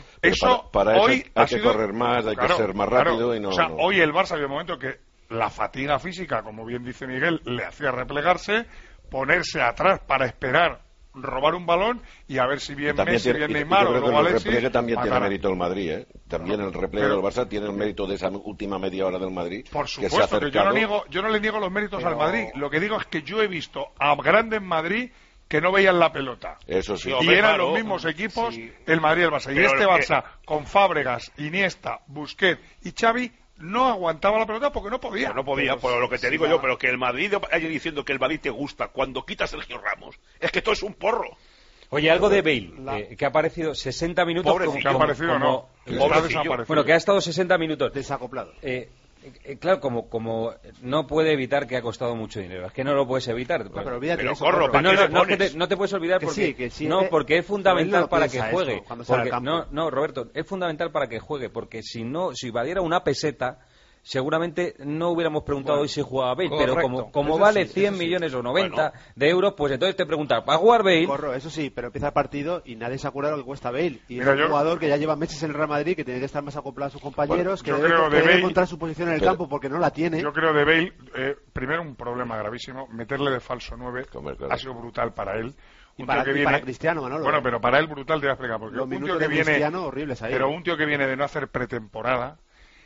eso para, para hoy eso hay ha que sido, correr más, hay claro, que ser más rápido claro, y no. O sea, no. hoy el Barça había un momento que la fatiga física, como bien dice Miguel, le hacía replegarse, ponerse atrás para esperar robar un balón y a ver si bien Messi, tiene, bien Neymar o luego el Alexis. repliegue también matara. tiene mérito el Madrid, ¿eh? También no, el repliegue pero, del Barça tiene el mérito de esa última media hora del Madrid. Por supuesto, que, se ha que yo no niego, yo no le niego los méritos pero... al Madrid. Lo que digo es que yo he visto a grandes Madrid que no veían la pelota. Eso sí. Y Hombre, eran claro. los mismos equipos, Sí. el Madrid y el Barça. Y Pero este el que- Barça, con Fábregas, Iniesta, Busquets y Xavi, no aguantaba la pelota porque no podía. Pues no podía, por lo que te digo yo, pero que el Madrid, ayer diciendo que el Madrid te gusta, cuando quita a Sergio Ramos, es que todo es un porro. Oye, algo de Bale, eh, que ha aparecido sesenta minutos. Pobrecillo. como- Que ha aparecido, como- no. Que está Pobrecillo. desaparecido. Bueno, que ha estado sesenta minutos. Desacoplado. Eh, eh, claro, como, como no puede evitar que ha costado mucho dinero. Es que no lo puedes evitar. Pues. pero olvídate Pero de eso, corro, Corro. pero no, ¿para qué no, le no, que pones? te, no te puedes olvidar Que porque sí, que sí, no, eh, porque es pero él fundamental no para que piensa juegue. esto cuando sale Porque- al campo. no, no, Roberto, es fundamental para que juegue, porque si no, si valiera una peseta, seguramente no hubiéramos preguntado Bueno, hoy si jugaba Bale, correcto. pero como, como Eso vale sí, cien eso sí. millones o noventa Bueno. de euros, pues entonces te preguntas, ¿va a jugar Bale? Corro, eso sí, pero empieza el partido y nadie se acuerda lo que cuesta Bale. Y Mira, es un yo- jugador que ya lleva meses en el Real Madrid, que tiene que estar más acoplado a sus compañeros, Bueno, yo que debe, creo que de debe Bale- encontrar su posición en el pero- campo porque no la tiene. Yo creo de Bale, eh, primero un problema gravísimo, meterle de falso nueve ha sido brutal para él. Y Un para- tío que y viene, para Cristiano, Manolo, bueno, ¿eh? pero para él brutal te voy a explicar, porque Los un minutos tío que de viene, Cristiano horribles ahí, pero ¿eh? un tío que viene de no hacer pretemporada,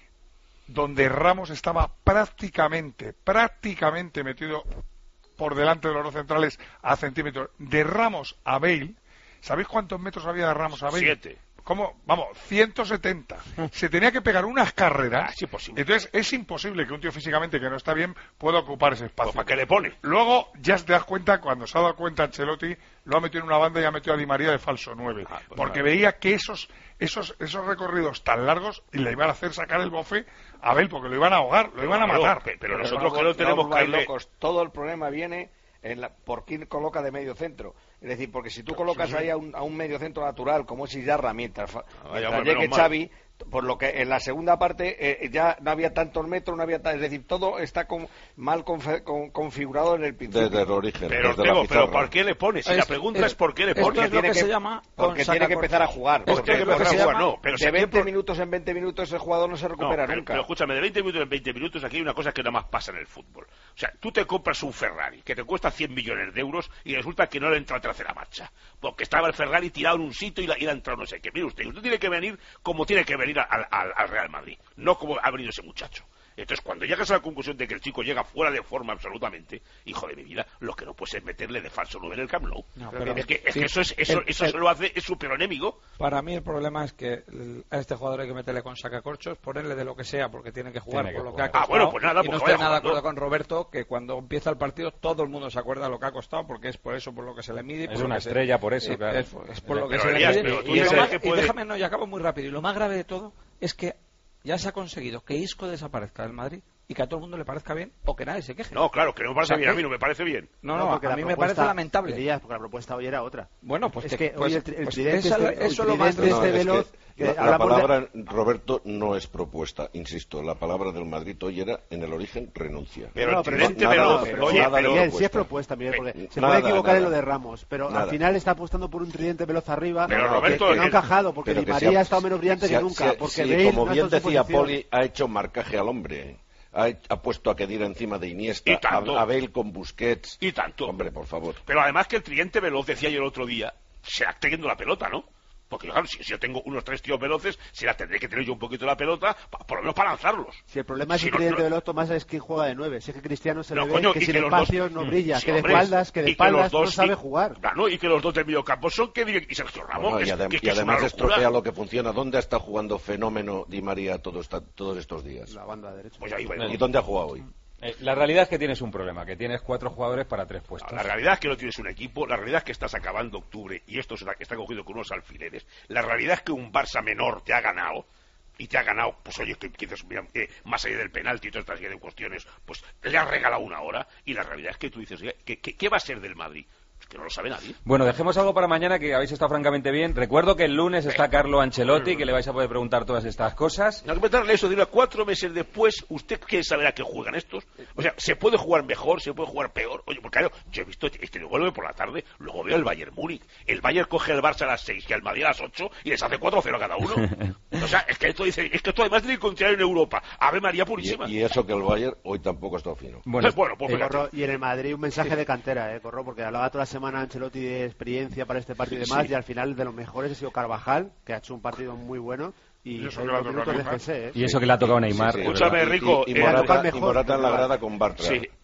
donde Ramos estaba prácticamente, prácticamente metido por delante de los dos centrales a centímetros, de Ramos a Bale, ¿sabéis cuántos metros había de Ramos a Bale? Siete. ¿Cómo? Vamos, ciento setenta. Se tenía que pegar unas carreras. Ah, es imposible. Entonces es imposible que un tío físicamente que no está bien pueda ocupar ese espacio. ¿Para qué le pone? Luego ya te das cuenta, cuando se ha dado cuenta Ancelotti, lo ha metido en una banda y ha metido a Di María de falso nueve. pues porque vale. veía que esos, esos, esos recorridos tan largos le iban a hacer sacar el bofe a Bale, porque lo iban a ahogar, lo iban a Claro, matar. pe- pero nosotros que no no tenemos os volváis Carle- locos. Todo el problema viene en la, por quién coloca de medio centro. Es decir, porque si tú colocas sí, sí. ahí a un, a un medio centro natural como es Izarra mientras, fa- vaya, mientras hombre, llegue menos mal. Xavi, por lo que en la segunda parte eh, ya no había tantos metros, no había ta- es decir, todo está con- mal confe- con- configurado en el principio. Desde el origen, Pero, desde la Ortego, pero pizarra. ¿por qué le pones? Si la pregunta es ¿por qué le esto pones? es lo que se llama porque con tiene que empezar a sacacorchos. jugar. Esto Porque es lo que porque se de llama- no, pero si aquí veinte el pro- minutos en veinte minutos el jugador no se recupera No, pero, nunca. pero escúchame, de veinte minutos en veinte minutos aquí hay una cosa que nada más pasa en el fútbol. O sea, tú te compras un Ferrari que te cuesta cien millones de euros y resulta que no le entra a trasera marcha. Porque estaba el Ferrari tirado en un sitio y la, y la ha entrado no sé qué. Mire usted, usted tiene que venir como tiene que venir al, al- al Real Madrid, no como ha venido ese muchacho. Entonces, cuando llegas a la conclusión de que el chico llega fuera de forma absolutamente, hijo de mi vida, lo que no puedes es meterle de falso nueve en el Camp Nou. No, pero- es que, es sí, que eso, es, eso, el- eso el- se lo hace, es su peor enemigo. Para mí el problema es que el- a este jugador hay que meterle con sacacorchos, ponerle de lo que sea, porque tiene que jugar Tiene por que lo que ha jugar. Ah, costado. bueno, pues nada, y no pues estoy vaya nada de jugando. acuerdo con Roberto, que cuando empieza el partido todo el mundo se acuerda de lo que ha costado, porque es por eso por lo que se le mide. y Es por lo una que se- estrella por eso, eh, claro. Es, es por lo que Pero, se le Elías, mide. pero tú Y, lo sabes más- que y puede- déjame, no, y acabo muy rápido. Y lo más grave de todo es que ya se ha conseguido que Isco desaparezca del Madrid y que a todo el mundo le parezca bien o que nadie se queje. No, claro, que no me parece O sea, bien, a que- mí no me parece bien. No, no, porque a la mí me propuesta- parece lamentable. Elías, porque la propuesta hoy era otra. Bueno, pues es te- que pues- hoy el, tri- el pues tridente esa- este, eso el es lo más tridente No, este es que veloz, que la, la hablamos de- palabra, Roberto, no es propuesta, insisto, la palabra del Madrid hoy era, en el origen, renuncia. Pero No, el pero tridente sí, veloz, no, pero oye, sí, pero- Miguel, sí es propuesta, Miguel, porque se Nada, puede equivocar en lo nada. de Ramos, pero Nada. al final está apostando por un tridente veloz arriba Pero, que- Roberto, que, no ha el- encajado, porque Pero Di que María si ha estado menos brillante si que ha- nunca, si- porque si, Bale como no ha bien estado en su decía posición. Poli, ha hecho marcaje al hombre. Ha, ha puesto a Khedira encima de Iniesta, Y tanto. a, a Bale con Busquets. Y tanto. Hombre, por favor. Pero además que el tridente veloz, decía yo el otro día, se la está yendo la pelota, ¿no? Porque claro, si, si yo tengo unos tres tíos veloces, se la tendré que tener yo un poquito la pelota, pa- por lo menos para lanzarlos. Si el problema es Si el no- tridente no- veloz, Tomás, es que juega de nueve. Si es que Cristiano se No, le ve coño, que y sin que los espacios dos- no brilla, Sí, que de hombre, espaldas, que de y que los espaldas no dos- sabe y- jugar. Claro, y que los dos del mediocampos son Khedira y Sergio Ramos. Bueno, que y, es- adem- que- y que es una además locura. estropea lo que funciona. ¿Dónde está jugando fenómeno Di María todo esta- todos estos días? La banda derecha. Pues ahí, bueno. ¿Y dónde ha jugado hoy? Eh, la realidad es que tienes un problema, que tienes cuatro jugadores para tres puestos. La realidad es que no tienes un equipo, la realidad es que estás acabando octubre y esto se la- está cogido con unos alfileres. La realidad es que un Barça menor te ha ganado y te ha ganado, pues oye, que quizás mira, eh, más allá del penalti y toda esta serie de cuestiones, pues le has regalado una hora y la realidad es que tú dices, ¿qué, qué, qué va a ser del Madrid? Pues que no lo sabe nadie. Bueno, dejemos algo para mañana, que habéis estado francamente bien. Recuerdo que el lunes está Carlo Ancelotti, que le vais a poder preguntar todas estas cosas. No hay que preguntarle eso, dile, cuatro meses después, ¿usted quiere saber a qué juegan estos? O sea, ¿se puede jugar mejor? ¿Se puede jugar peor? Oye, porque claro, yo he visto este vuelve por la tarde, luego veo el Bayern Múnich. El Bayern coge al Barça a las seis y al Madrid a las ocho y les hace cuatro cero a cada uno. O sea, es que esto dice, es que esto además tiene que continuar en Europa. Ave María Purísima. Y, y eso que el Bayern hoy tampoco está fino. Bueno, bueno, pues Eh, fíjate. Corro, y en el Madrid un mensaje de cantera, eh, Corro, porque hablaba toda la semana Ancelotti de experiencia para este partido y demás, Sí. y al final de los mejores ha sido Carvajal, que ha hecho un partido muy bueno, y, Y eso eh, que le ha los tocado minutos de Neymar. G S, eh. Y eso que le ha tocado Neymar. Sí, sí. de Escúchame, verdad. Rico, Y, y eh, Morata, tocar y mejor, Morata en la tocar. grada con Bartra. Sí,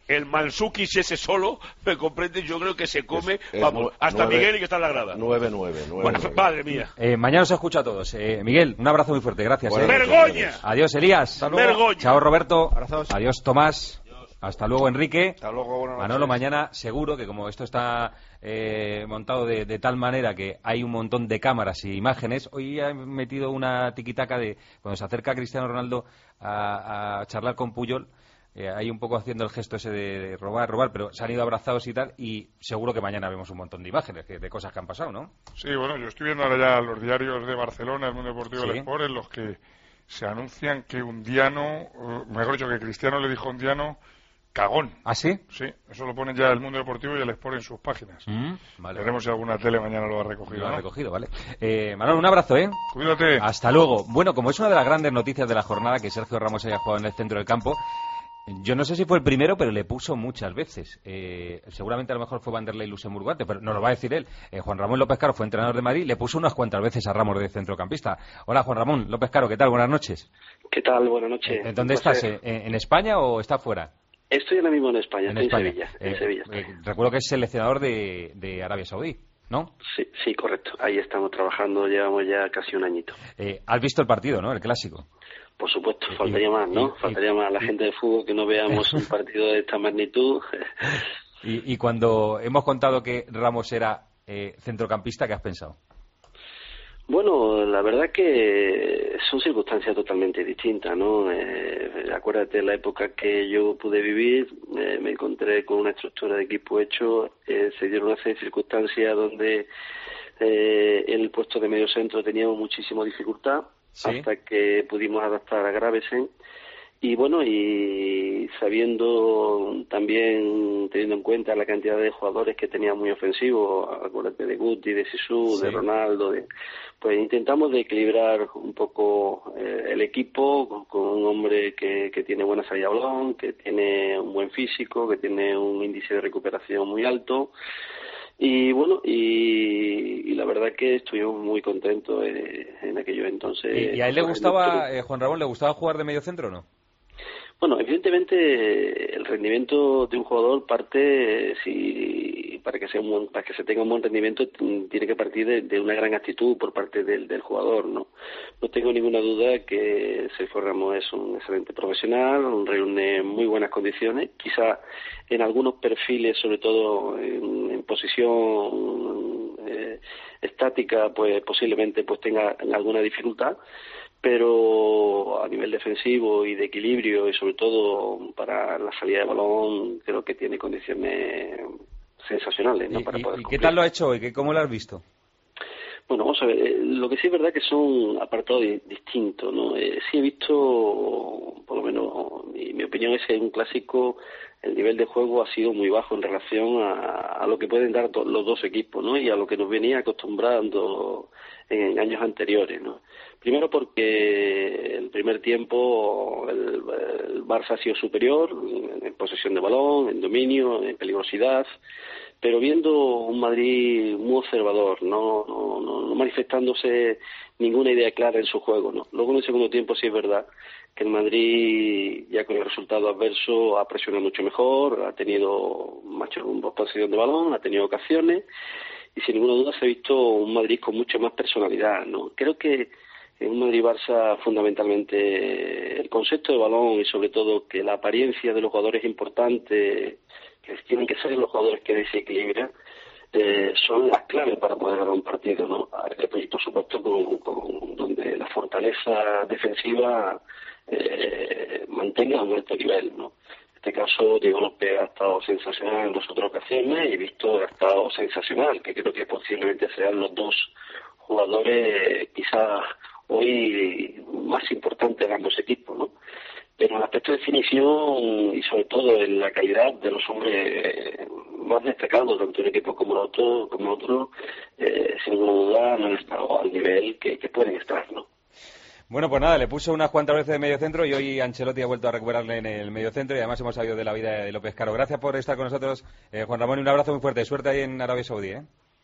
el Mansukis ese solo, me comprendes, yo creo que se come, es, es vamos, hasta nueve, Miguel y que está en la grada. nueve nueve. Bueno, madre mía. Eh, mañana os escucho a todos. Eh, Miguel, un abrazo muy fuerte, gracias. Bueno, eh. ¡Vergoña! Adiós, Elías. ¡Vergoña! Chao, Roberto. Abrazos. Adiós, Tomás. Adiós. Hasta luego, Enrique. Hasta luego, buenas noches. Manolo, mañana seguro que como esto está eh, montado de, de tal manera que hay un montón de cámaras y imágenes, hoy he metido una tiquitaca de cuando se acerca Cristiano Ronaldo a, a charlar con Puyol. Eh, ahí un poco haciendo el gesto ese de, de robar, robar, pero se han ido abrazados y tal, y seguro que mañana vemos un montón de imágenes que, de cosas que han pasado, ¿no? Sí, bueno, yo estoy viendo ahora ya los diarios de Barcelona, el Mundo Deportivo ¿Sí? del Sport, en los que se anuncian que Undiano, uh, mejor dicho, que Cristiano le dijo a Undiano cagón. ¿Ah, sí? Sí, eso lo ponen ya el Mundo Deportivo y el Sport en sus páginas. Mm, vale, Veremos si alguna tele mañana lo ha recogido. Lo ha ¿no? recogido, vale. Eh, Manolo, un abrazo, ¿eh? Cuídate. Hasta luego. Bueno, como es una de las grandes noticias de la jornada que Sergio Ramos haya jugado en el centro del campo, yo no sé si fue el primero, pero le puso muchas veces. Eh, seguramente a lo mejor fue Vanderlei Luxemburgo antes, pero no lo va a decir él. Eh, Juan Ramón López Caro fue entrenador de Madrid, le puso unas cuantas veces a Ramos de centrocampista. Hola, Juan Ramón López Caro, ¿qué tal? Buenas noches. ¿Qué tal? Buenas noches. ¿En dónde estás? ¿En, ¿En España o estás fuera? Estoy ahora mismo en España, en, estoy España. en Sevilla. En Eh, Sevilla eh, recuerdo que es seleccionador de, de Arabia Saudí, ¿no? Sí, sí, correcto. Ahí estamos trabajando, llevamos ya casi un añito. Eh, ¿Has visto el partido, no? El clásico. Por supuesto, faltaría más, ¿no? y, faltaría y, más a la gente de fútbol que no veamos un partido de esta magnitud. y, y cuando hemos contado que Ramos era eh, centrocampista, ¿qué has pensado? Bueno, la verdad que son circunstancias totalmente distintas, ¿no? Eh, acuérdate de la época que yo pude vivir, eh, me encontré con una estructura de equipo hecho, eh, se dieron una serie de circunstancias donde eh, en el puesto de medio centro teníamos muchísima dificultad, ¿sí? Hasta que pudimos adaptar a Gravesen. Y bueno, y sabiendo también, teniendo en cuenta la cantidad de jugadores que tenía muy ofensivos, acuérdate de Guti, de Sisu, sí. de Ronaldo, de, pues intentamos de equilibrar un poco eh, el equipo con, con un hombre que, que tiene buena salida de balón, que tiene un buen físico, que tiene un índice de recuperación muy alto. Y bueno, y, y la verdad que estuvimos muy contentos eh, en aquellos entonces. ¿Y, y a él le gustaba, eh, Juan Ramón, le gustaba jugar de medio centro o no? Bueno, evidentemente el rendimiento de un jugador parte, si para que sea un buen, para que se tenga un buen rendimiento tiene que partir de, de una gran actitud por parte del, del jugador, ¿no? No tengo ninguna duda que Sergio Ramos es un excelente profesional, reúne muy buenas condiciones, quizá en algunos perfiles, sobre todo en, en posición eh, estática, pues posiblemente pues tenga alguna dificultad, pero a nivel defensivo y de equilibrio y sobre todo para la salida de balón creo que tiene condiciones sensacionales, ¿no? ¿Y, para poder y qué tal lo ha hecho hoy? ¿Cómo lo has visto? Bueno, vamos a ver, lo que sí es verdad que son apartados distintos, ¿no? Eh, sí he visto, por lo menos, mi, mi opinión es que en un clásico el nivel de juego ha sido muy bajo en relación a, a lo que pueden dar to, los dos equipos, ¿no? Y a lo que nos venía acostumbrando en años anteriores, ¿no? Primero porque el primer tiempo el, el Barça ha sido superior en, en posesión de balón, en dominio, en peligrosidad, pero viendo un Madrid muy observador, no, no, no, no manifestándose ninguna idea clara en su juego, ¿no? Luego en el segundo tiempo sí es verdad que el Madrid, ya con el resultado adverso, ha presionado mucho mejor, ha tenido mayor posesión de balón, ha tenido ocasiones, y sin ninguna duda se ha visto un Madrid con mucha más personalidad, ¿no? Creo que en un Madrid-Barça fundamentalmente el concepto de balón y sobre todo que la apariencia de los jugadores es importante, que tienen que ser los jugadores que desequilibran, eh, son las claves para poder ganar un partido, ¿no? Y por supuesto con, con, donde la fortaleza defensiva eh, mantenga un alto nivel, ¿no? En este caso Diego López ha estado sensacional en dos otras ocasiones y Víctor ha estado sensacional, que creo que posiblemente sean los dos jugadores quizás hoy más importantes de ambos equipos, ¿no? Pero en el aspecto de definición y sobre todo en la calidad de los hombres más destacados, tanto en un equipo como en otro, como otro eh, sin ninguna duda no han estado al nivel que, que pueden estar, ¿no? Bueno, pues nada, le puso unas cuantas veces de medio centro y hoy Ancelotti ha vuelto a recuperarle en el medio centro y además hemos sabido de la vida de López Caro. Gracias por estar con nosotros, eh, Juan Ramón, y un abrazo muy fuerte. Suerte ahí en Arabia Saudí, ¿eh?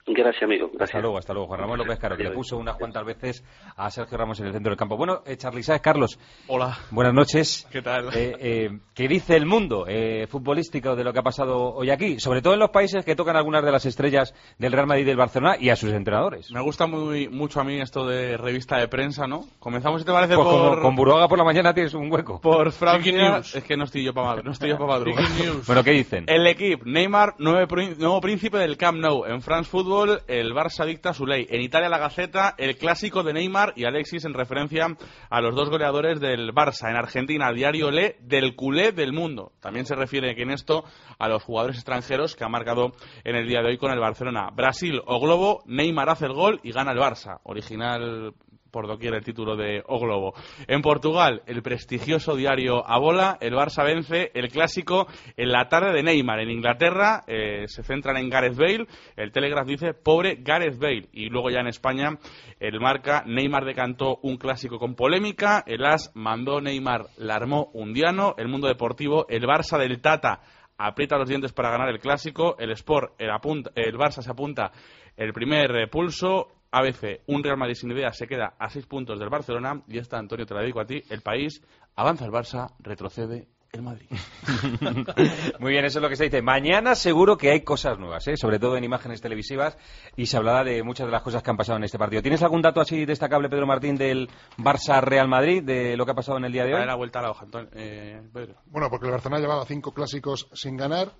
Gracias, amigo. Gracias. Hasta luego, hasta luego. Juan Ramón López Caro, que le puso unas cuantas veces a Sergio Ramos en el centro del campo. Bueno, eh, Charly Sáez, Carlos. Hola. Buenas noches. ¿Qué tal? Eh, eh, ¿Qué dice el mundo eh, futbolístico de lo que ha pasado hoy aquí? Sobre todo en los países que tocan algunas de las estrellas del Real Madrid y del Barcelona y a sus entrenadores. Me gusta muy mucho a mí esto de revista de prensa, ¿no? Comenzamos, si te parece, pues por... Como, con Buruaga por la mañana tienes un hueco. Por Francia. Es que no estoy yo para no estoy yo para madrugar. Bueno, ¿qué dicen? El equipo, Neymar, nuevo, nuevo príncipe del Camp Nou. En France Football, el Barça dicta su ley. En Italia, la Gaceta, el clásico de Neymar y Alexis en referencia a los dos goleadores del Barça. En Argentina, diario Le, del culé del mundo. También se refiere que en esto a los jugadores extranjeros que ha marcado en el día de hoy con el Barcelona. Brasil o Globo, Neymar hace el gol y gana el Barça. Original por doquier el título de O Globo. En Portugal, el prestigioso diario A Bola, el Barça vence el clásico en la tarde de Neymar. En Inglaterra eh, se centran en Gareth Bale, el Telegraph dice pobre Gareth Bale. Y luego ya en España, el Marca, Neymar decantó un clásico con polémica, el As mandó Neymar, la armó Undiano, el Mundo Deportivo, el Barça del Tata aprieta los dientes para ganar el clásico, el Sport, el, apunta, el Barça se apunta el primer eh, pulso. A B C, un Real Madrid sin idea se queda a seis puntos del Barcelona. Y esta, Antonio, te la dedico a ti. El país, avanza el Barça, retrocede el Madrid. Muy bien, eso es lo que se dice. Mañana seguro que hay cosas nuevas, ¿eh? Sobre todo en imágenes televisivas, y se hablará de muchas de las cosas que han pasado en este partido. ¿Tienes algún dato así destacable, Pedro Martín, del Barça-Real Madrid, de lo que ha pasado en el día de hoy? Dale la vuelta a la hoja, Antonio. Eh, Pedro. Bueno, porque el Barcelona llevaba cinco clásicos sin ganar,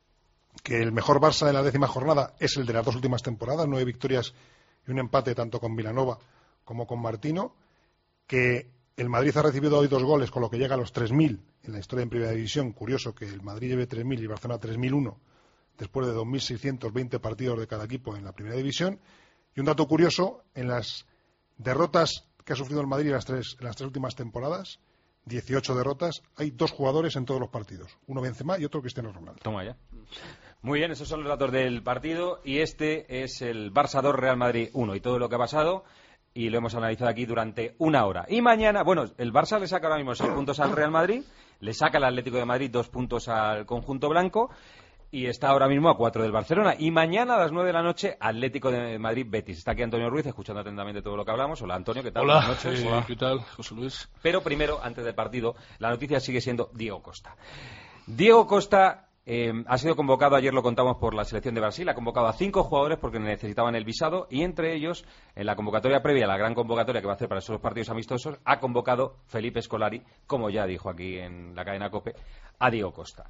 que el mejor Barça de la décima jornada es el de las dos últimas temporadas, nueve victorias y un empate tanto con Vilanova como con Martino, que el Madrid ha recibido hoy dos goles, con lo que llega a los tres mil en la historia en Primera División. Curioso que el Madrid lleve tres mil y el Barcelona tres mil uno después de dos mil seiscientos veinte partidos de cada equipo en la Primera División. Y un dato curioso, en las derrotas que ha sufrido el Madrid en las tres, en las tres últimas temporadas, dieciocho derrotas, hay dos jugadores en todos los partidos, uno Benzema y otro Cristiano Ronaldo. Toma ya. Muy bien, esos son los datos del partido, y este es el Barça dos, Real Madrid uno, y todo lo que ha pasado, y lo hemos analizado aquí durante una hora. Y mañana, bueno, el Barça le saca ahora mismo seis puntos al Real Madrid, le saca el Atlético de Madrid dos puntos al conjunto blanco, y está ahora mismo a cuatro del Barcelona. Y mañana a las nueve de la noche, Atlético de Madrid-Betis. Está aquí Antonio Ruiz, escuchando atentamente todo lo que hablamos. Hola, Antonio, ¿qué tal? Hola, Buenas noches. eh, Hola. ¿Qué tal, José Luis? Pero primero, antes del partido, la noticia sigue siendo Diego Costa. Diego Costa eh, ha sido convocado, ayer lo contamos, por la selección de Brasil. Ha convocado a cinco jugadores porque necesitaban el visado, y entre ellos, en la convocatoria previa, la gran convocatoria que va a hacer para esos partidos amistosos, ha convocado Felipe Scolari, como ya dijo aquí en la cadena COPE, a Diego Costa.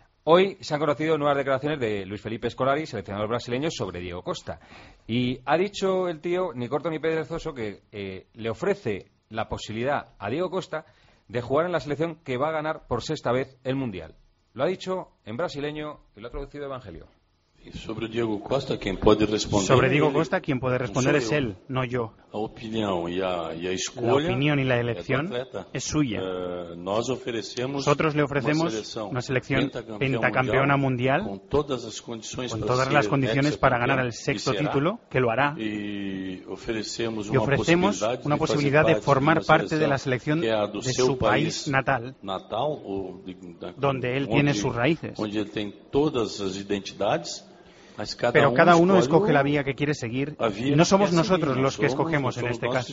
Hoy se han conocido nuevas declaraciones de Luis Felipe Scolari, seleccionador brasileño, sobre Diego Costa. Y ha dicho el tío, ni corto ni perezoso, que eh, le ofrece la posibilidad a Diego Costa de jugar en la selección que va a ganar por sexta vez el Mundial. Lo ha dicho en brasileño y lo ha traducido Evangelio. Sobre Diego Costa, quien puede responder. Sobre Diego Costa, quien puede responder es él, no yo. La opinión y a, y a la opinión y la elección es suya. Uh, Nosotros le ofrecemos una selección pentacampeona mundial con todas las condiciones, con todas las condiciones para ganar el sexto título, que lo hará. Y ofrecemos, y ofrecemos una, una posibilidad de formar parte de la selección de su país natal, natal de, de, donde él tiene sus raíces. Donde él tiene todas las identidades. Cada Pero cada uno escoge la vía que quiere seguir, y no somos nosotros los que escogemos en este caso.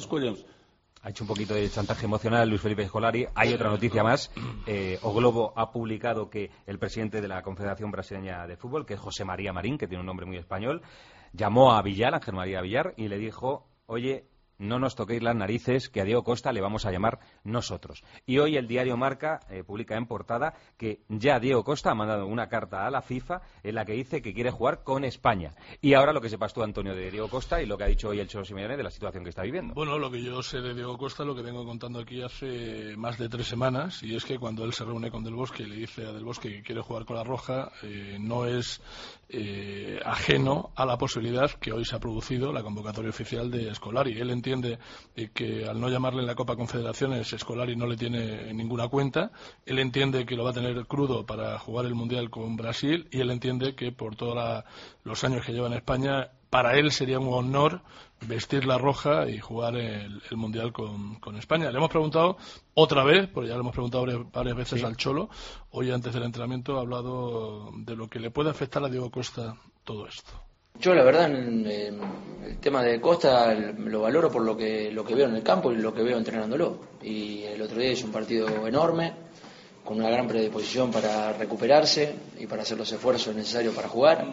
Ha hecho un poquito de chantaje emocional Luis Felipe Scolari. Hay otra noticia más. Eh, O Globo ha publicado que el presidente de la Confederación Brasileña de Fútbol, que es José María Marín, que tiene un nombre muy español, llamó a Villar, Ángel María Villar, y le dijo: oye, no nos toquéis las narices, que a Diego Costa le vamos a llamar nosotros. Y hoy el diario Marca eh, publica en portada que ya Diego Costa ha mandado una carta a la FIFA en la que dice que quiere jugar con España. Y ahora lo que sepas tú, Antonio, de Diego Costa, y lo que ha dicho hoy el Cholo Simeone de la situación que está viviendo. Bueno, lo que yo sé de Diego Costa, lo que vengo contando aquí hace más de tres semanas, y es que cuando él se reúne con Del Bosque y le dice a Del Bosque que quiere jugar con la Roja, eh, no es eh, ajeno a la posibilidad que hoy se ha producido la convocatoria oficial de Scolari. Él entiende eh, que al no llamarle en la Copa Confederaciones, Scolari no le tiene ninguna cuenta. Él entiende que lo va a tener crudo para jugar el Mundial con Brasil, y él entiende que por todos los años que lleva en España, para él sería un honor vestir la roja y jugar el, el Mundial con, con España. Le hemos preguntado otra vez, porque ya le hemos preguntado varias, varias veces sí. al Cholo, hoy antes del entrenamiento ha hablado de lo que le puede afectar a Diego Costa todo esto. Yo la verdad en, en el tema de Costa lo valoro por lo que lo que veo en el campo y lo que veo entrenándolo. Y el otro día hizo un partido enorme, con una gran predisposición para recuperarse y para hacer los esfuerzos necesarios para jugar.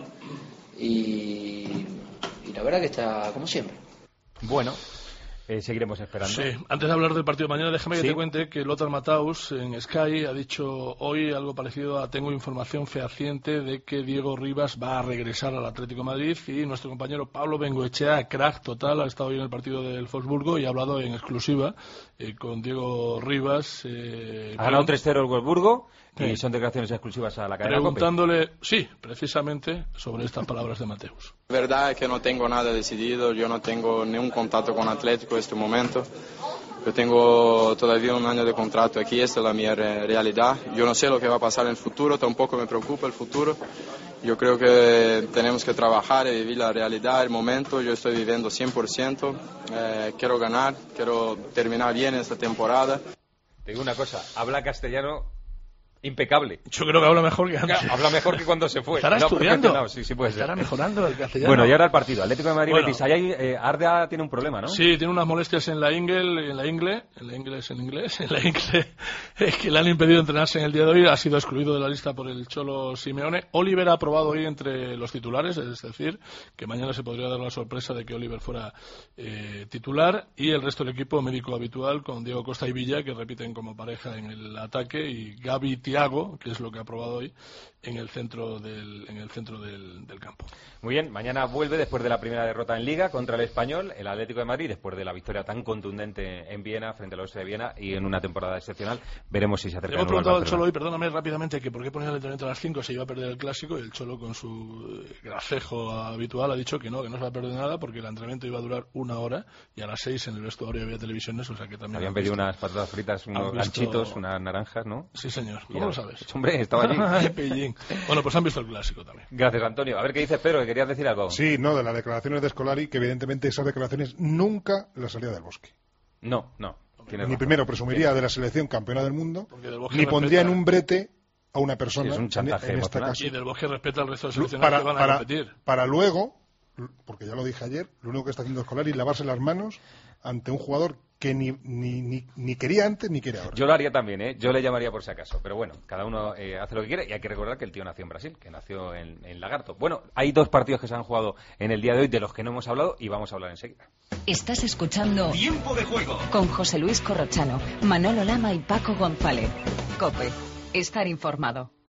Y, y la verdad que está como siempre. Bueno. Eh, seguiremos esperando. Sí, antes de hablar del partido de mañana, déjame que ¿Sí? te cuente que Lothar Matthaus en Sky ha dicho hoy algo parecido a: tengo información fehaciente de que Diego Rivas va a regresar al Atlético de Madrid, y nuestro compañero Pablo Bengoechea, crack total, ha estado hoy en el partido del Wolfsburgo y ha hablado en exclusiva eh, con Diego Rivas. Eh, ha ganado tres cero el Wolfsburgo y sí. son declaraciones exclusivas a la cadena Preguntándole, Cope. sí, precisamente sobre estas palabras de Matthaus. La verdad es que no tengo nada decidido, yo no tengo ningún contacto con Atlético en este momento. Yo tengo todavía un año de contrato aquí, esta es la mi re realidad. Yo no sé lo que va a pasar en el futuro, tampoco me preocupa el futuro. Yo creo que tenemos que trabajar y vivir la realidad, el momento. Yo estoy viviendo cien por ciento, eh, quiero ganar, quiero terminar bien esta temporada. Te digo una cosa, habla castellano impecable. Yo creo que habla mejor que antes. Habla mejor que cuando se fue. Estará no, estudiando. Sí, sí puede ser. Estará mejorando el castellano. Bueno, y ahora el partido. Atlético de Madrid, bueno. Betis. Ahí hay, eh, Arda tiene un problema, ¿no? Sí, tiene unas molestias en la ingle, en la ingle, en la ingle, en inglés, en la ingle, que le han impedido entrenarse en el día de hoy. Ha sido excluido de la lista por el Cholo Simeone. Oliver ha aprobado hoy entre los titulares, es decir, que mañana se podría dar la sorpresa de que Oliver fuera eh, titular, y el resto del equipo médico habitual con Diego Costa y Villa, que repiten como pareja en el ataque, y Gavi y Thiago, que es lo que ha aprobado hoy, en el centro del en el centro del, del campo. Muy bien, mañana vuelve después de la primera derrota en Liga contra el Español, el Atlético de Madrid, después de la victoria tan contundente en Viena frente a la U S de Viena y en una temporada excepcional. Veremos si se acerca. Le hemos preguntado al Cholo hoy, perdóname rápidamente, que por qué ponía el entrenamiento a las cinco, se iba a perder el Clásico, y el Cholo, con su gracejo habitual, ha dicho que no, que no se va a perder nada porque el entrenamiento iba a durar una hora y a las seis en el vestuario había televisiones, o sea que también... Habían pedido unas patatas fritas, unos ganchitos, unas naranjas, ¿no? Sí, señor. ¿Cómo lo sabes? Hombre, estaba allí. Bueno, pues han visto el Clásico también. Gracias, Antonio. A ver qué dices, Pedro, que querías decir algo. Sí, no, de las declaraciones de Scolari, que evidentemente esas declaraciones nunca las salía del Bosque. No, no. Ni razón. primero presumiría Bien. de la selección campeona del mundo, del ni pondría en un brete a una persona, sí, es un chantaje en, en este caso. Y del Bosque respeta al resto de seleccionados para, que van a para, competir. Para luego, porque ya lo dije ayer, lo único que está haciendo Scolari es lavarse las manos ante un jugador que ni, ni, ni, ni quería antes ni quiere ahora. Yo lo haría también, ¿eh? Yo le llamaría por si acaso. Pero bueno, cada uno eh, hace lo que quiere, y hay que recordar que el tío nació en Brasil, que nació en, en Lagarto. Bueno, hay dos partidos que se han jugado en el día de hoy de los que no hemos hablado y vamos a hablar enseguida. Estás escuchando Tiempo de Juego con José Luis Corrochano, Manolo Lama y Paco González. COPE. Estar informado.